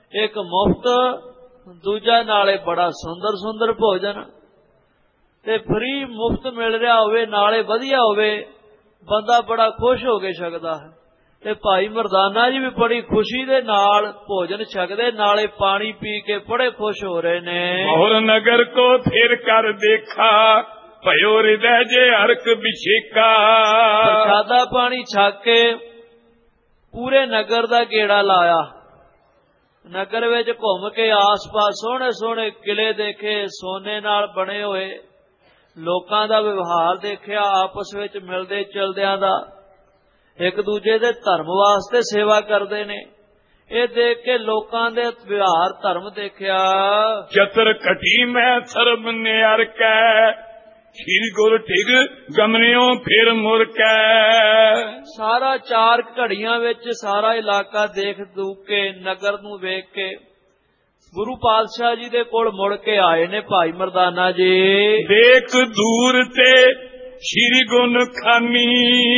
ਇੱਕ ਮੁਫਤ, ਦੂਜਾ ਨਾਲੇ ਬੜਾ ਸੁੰਦਰ ਸੁੰਦਰ ਭੋਜਨ। ਤੇ ਫਰੀ ਮੁਫਤ ਮਿਲ ਰਿਹਾ ਹੋਵੇ, ਨਾਲੇ ਵਧੀਆ ਹੋਵੇ, ਬੰਦਾ ਬੜਾ ਖੁਸ਼ ਹੋ ਕੇ ਛਕਦਾ ਹੈ। ਤੇ ਭਾਈ ਮਰਦਾਨਾ ਜੀ ਵੀ ਬੜੀ ਖੁਸ਼ੀ ਦੇ ਨਾਲ ਭੋਜਨ ਛਕਦੇ, ਨਾਲੇ ਪਾਣੀ ਪੀ ਕੇ ਬੜੇ ਖੁਸ਼ ਹੋ ਰਹੇ ਨੇ। ਬਹੁਰ ਨਗਰ ਕੋ ਫਿਰ ਕਰ ਦੇਖਾ, ਭਇਓ ਹਿਰਦੈ ਜੇ ਹਰਕ ਬਿਸ਼ੇਕਾ। ਪ੍ਰਸ਼ਾਦਾ ਪਾਣੀ ਛਕ ਕੇ ਪੂਰੇ ਨਗਰ ਦਾ ਗੇੜਾ ਲਾਇਆ। ਨਗਰ ਵਿੱਚ ਘੁੰਮ ਕੇ ਆਸ-ਪਾਸ ਸੋਹਣੇ ਸੋਹਣੇ ਕਿਲੇ ਦੇਖੇ, ਸੋਨੇ ਨਾਲ ਬਣੇ ਹੋਏ। ਲੋਕਾਂ ਦਾ ਵਿਵਹਾਰ ਦੇਖਿਆ, ਆਪਸ ਵਿੱਚ ਮਿਲਦੇ ਚਲਦਿਆਂ ਦਾ, ਇੱਕ ਦੂਜੇ ਦੇ ਧਰਮ ਵਾਸਤੇ ਸੇਵਾ ਕਰਦੇ ਨੇ। ਇਹ ਦੇਖ ਕੇ ਲੋਕਾਂ ਦੇ ਵਿਵਹਾਰ ਧਰਮ ਦੇਖਿਆ। ਚਤਰ ਘਟੀ ਮੈਂ ਸਰਬ ਨਿਆਰ ਕੈ, ਸ਼੍ਰੀ ਗੁਰ ਠਿਗ ਗਮਨਿਓ ਫਿਰ ਮੁਰਕੈ। ਸਾਰਾ 4 ਘੜੀਆਂ ਵਿੱਚ ਸਾਰਾ ਇਲਾਕਾ ਦੇਖ ਦੂਖ ਕੇ, ਨਗਰ ਨੂੰ ਵੇਖ ਕੇ ਗੁਰੂ ਪਾਤਸ਼ਾਹ ਜੀ ਦੇ ਕੋਲ ਮੁੜ ਕੇ ਆਏ ਨੇ ਭਾਈ ਮਰਦਾਨਾ ਜੀ। ਦੇਖ ਦੂਰ ਤੇ ਸ਼੍ਰੀ ਗੁਣ ਖਾਨੀ,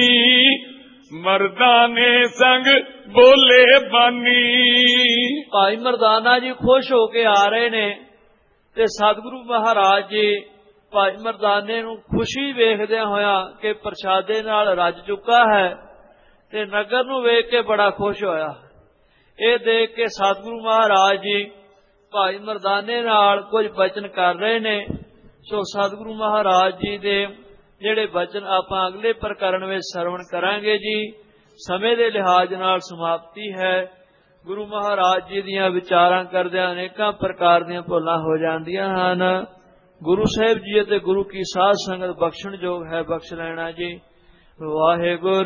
ਮਰਦਾਨੇ ਸੰਗ ਬੋਲੇ ਬਾਨੀ। ਭਾਈ ਮਰਦਾਨਾ ਜੀ ਖੁਸ਼ ਹੋ ਕੇ ਆ ਰਹੇ ਨੇ ਤੇ ਸਤਿਗੁਰੂ ਮਹਾਰਾਜ ਜੀ ਭਾਈ ਮਰਦਾਨੇ ਨੂੰ ਖੁਸ਼ੀ ਵੇਖਦਿਆਂ ਹੋਇਆ ਕਿ ਪ੍ਰਸ਼ਾਦੇ ਨਾਲ ਰੱਜ ਚੁੱਕਾ ਹੈ, ਤੇ ਨਗਰ ਨੂੰ ਵੇਖ ਕੇ ਬੜਾ ਖੁਸ਼ ਹੋਇਆ। ਇਹ ਦੇਖ ਕੇ ਸਤਿਗੁਰੂ ਮਹਾਰਾਜ ਜੀ ਭਾਈ ਮਰਦਾਨੇ ਨਾਲ ਕੁਝ ਬਚਨ ਕਰ ਰਹੇ ਨੇ। ਸੋ ਸਤਿਗੁਰੂ ਮਹਾਰਾਜ ਜੀ ਦੇ ਜਿਹੜੇ ਬਚਨ ਆਪਾਂ ਅਗਲੇ ਪ੍ਰਕਰਣ ਵਿੱਚ ਸਰਵਣ ਕਰਾਂਗੇ ਜੀ। ਸਮੇਂ ਦੇ ਲਿਹਾਜ਼ ਨਾਲ ਸਮਾਪਤੀ ਹੈ। ਗੁਰੂ ਮਹਾਰਾਜ ਜੀ ਦੀਆਂ ਵਿਚਾਰਾਂ ਕਰਦਿਆਂ ਅਨੇਕਾਂ ਪ੍ਰਕਾਰ ਦੀਆਂ ਭੁੱਲਾਂ ਹੋ ਜਾਂਦੀਆਂ ਹਨ। ਗੁਰੂ ਸਾਹਿਬ ਜੀ ਅਤੇ ਗੁਰੂ ਕੀ ਸਾਧ ਸੰਗਤ ਬਖਸ਼ਣ ਯੋਗ ਹੈ, ਬਖਸ਼ ਲੈਣਾ ਜੀ। ਵਾਹਿਗੁਰੂ।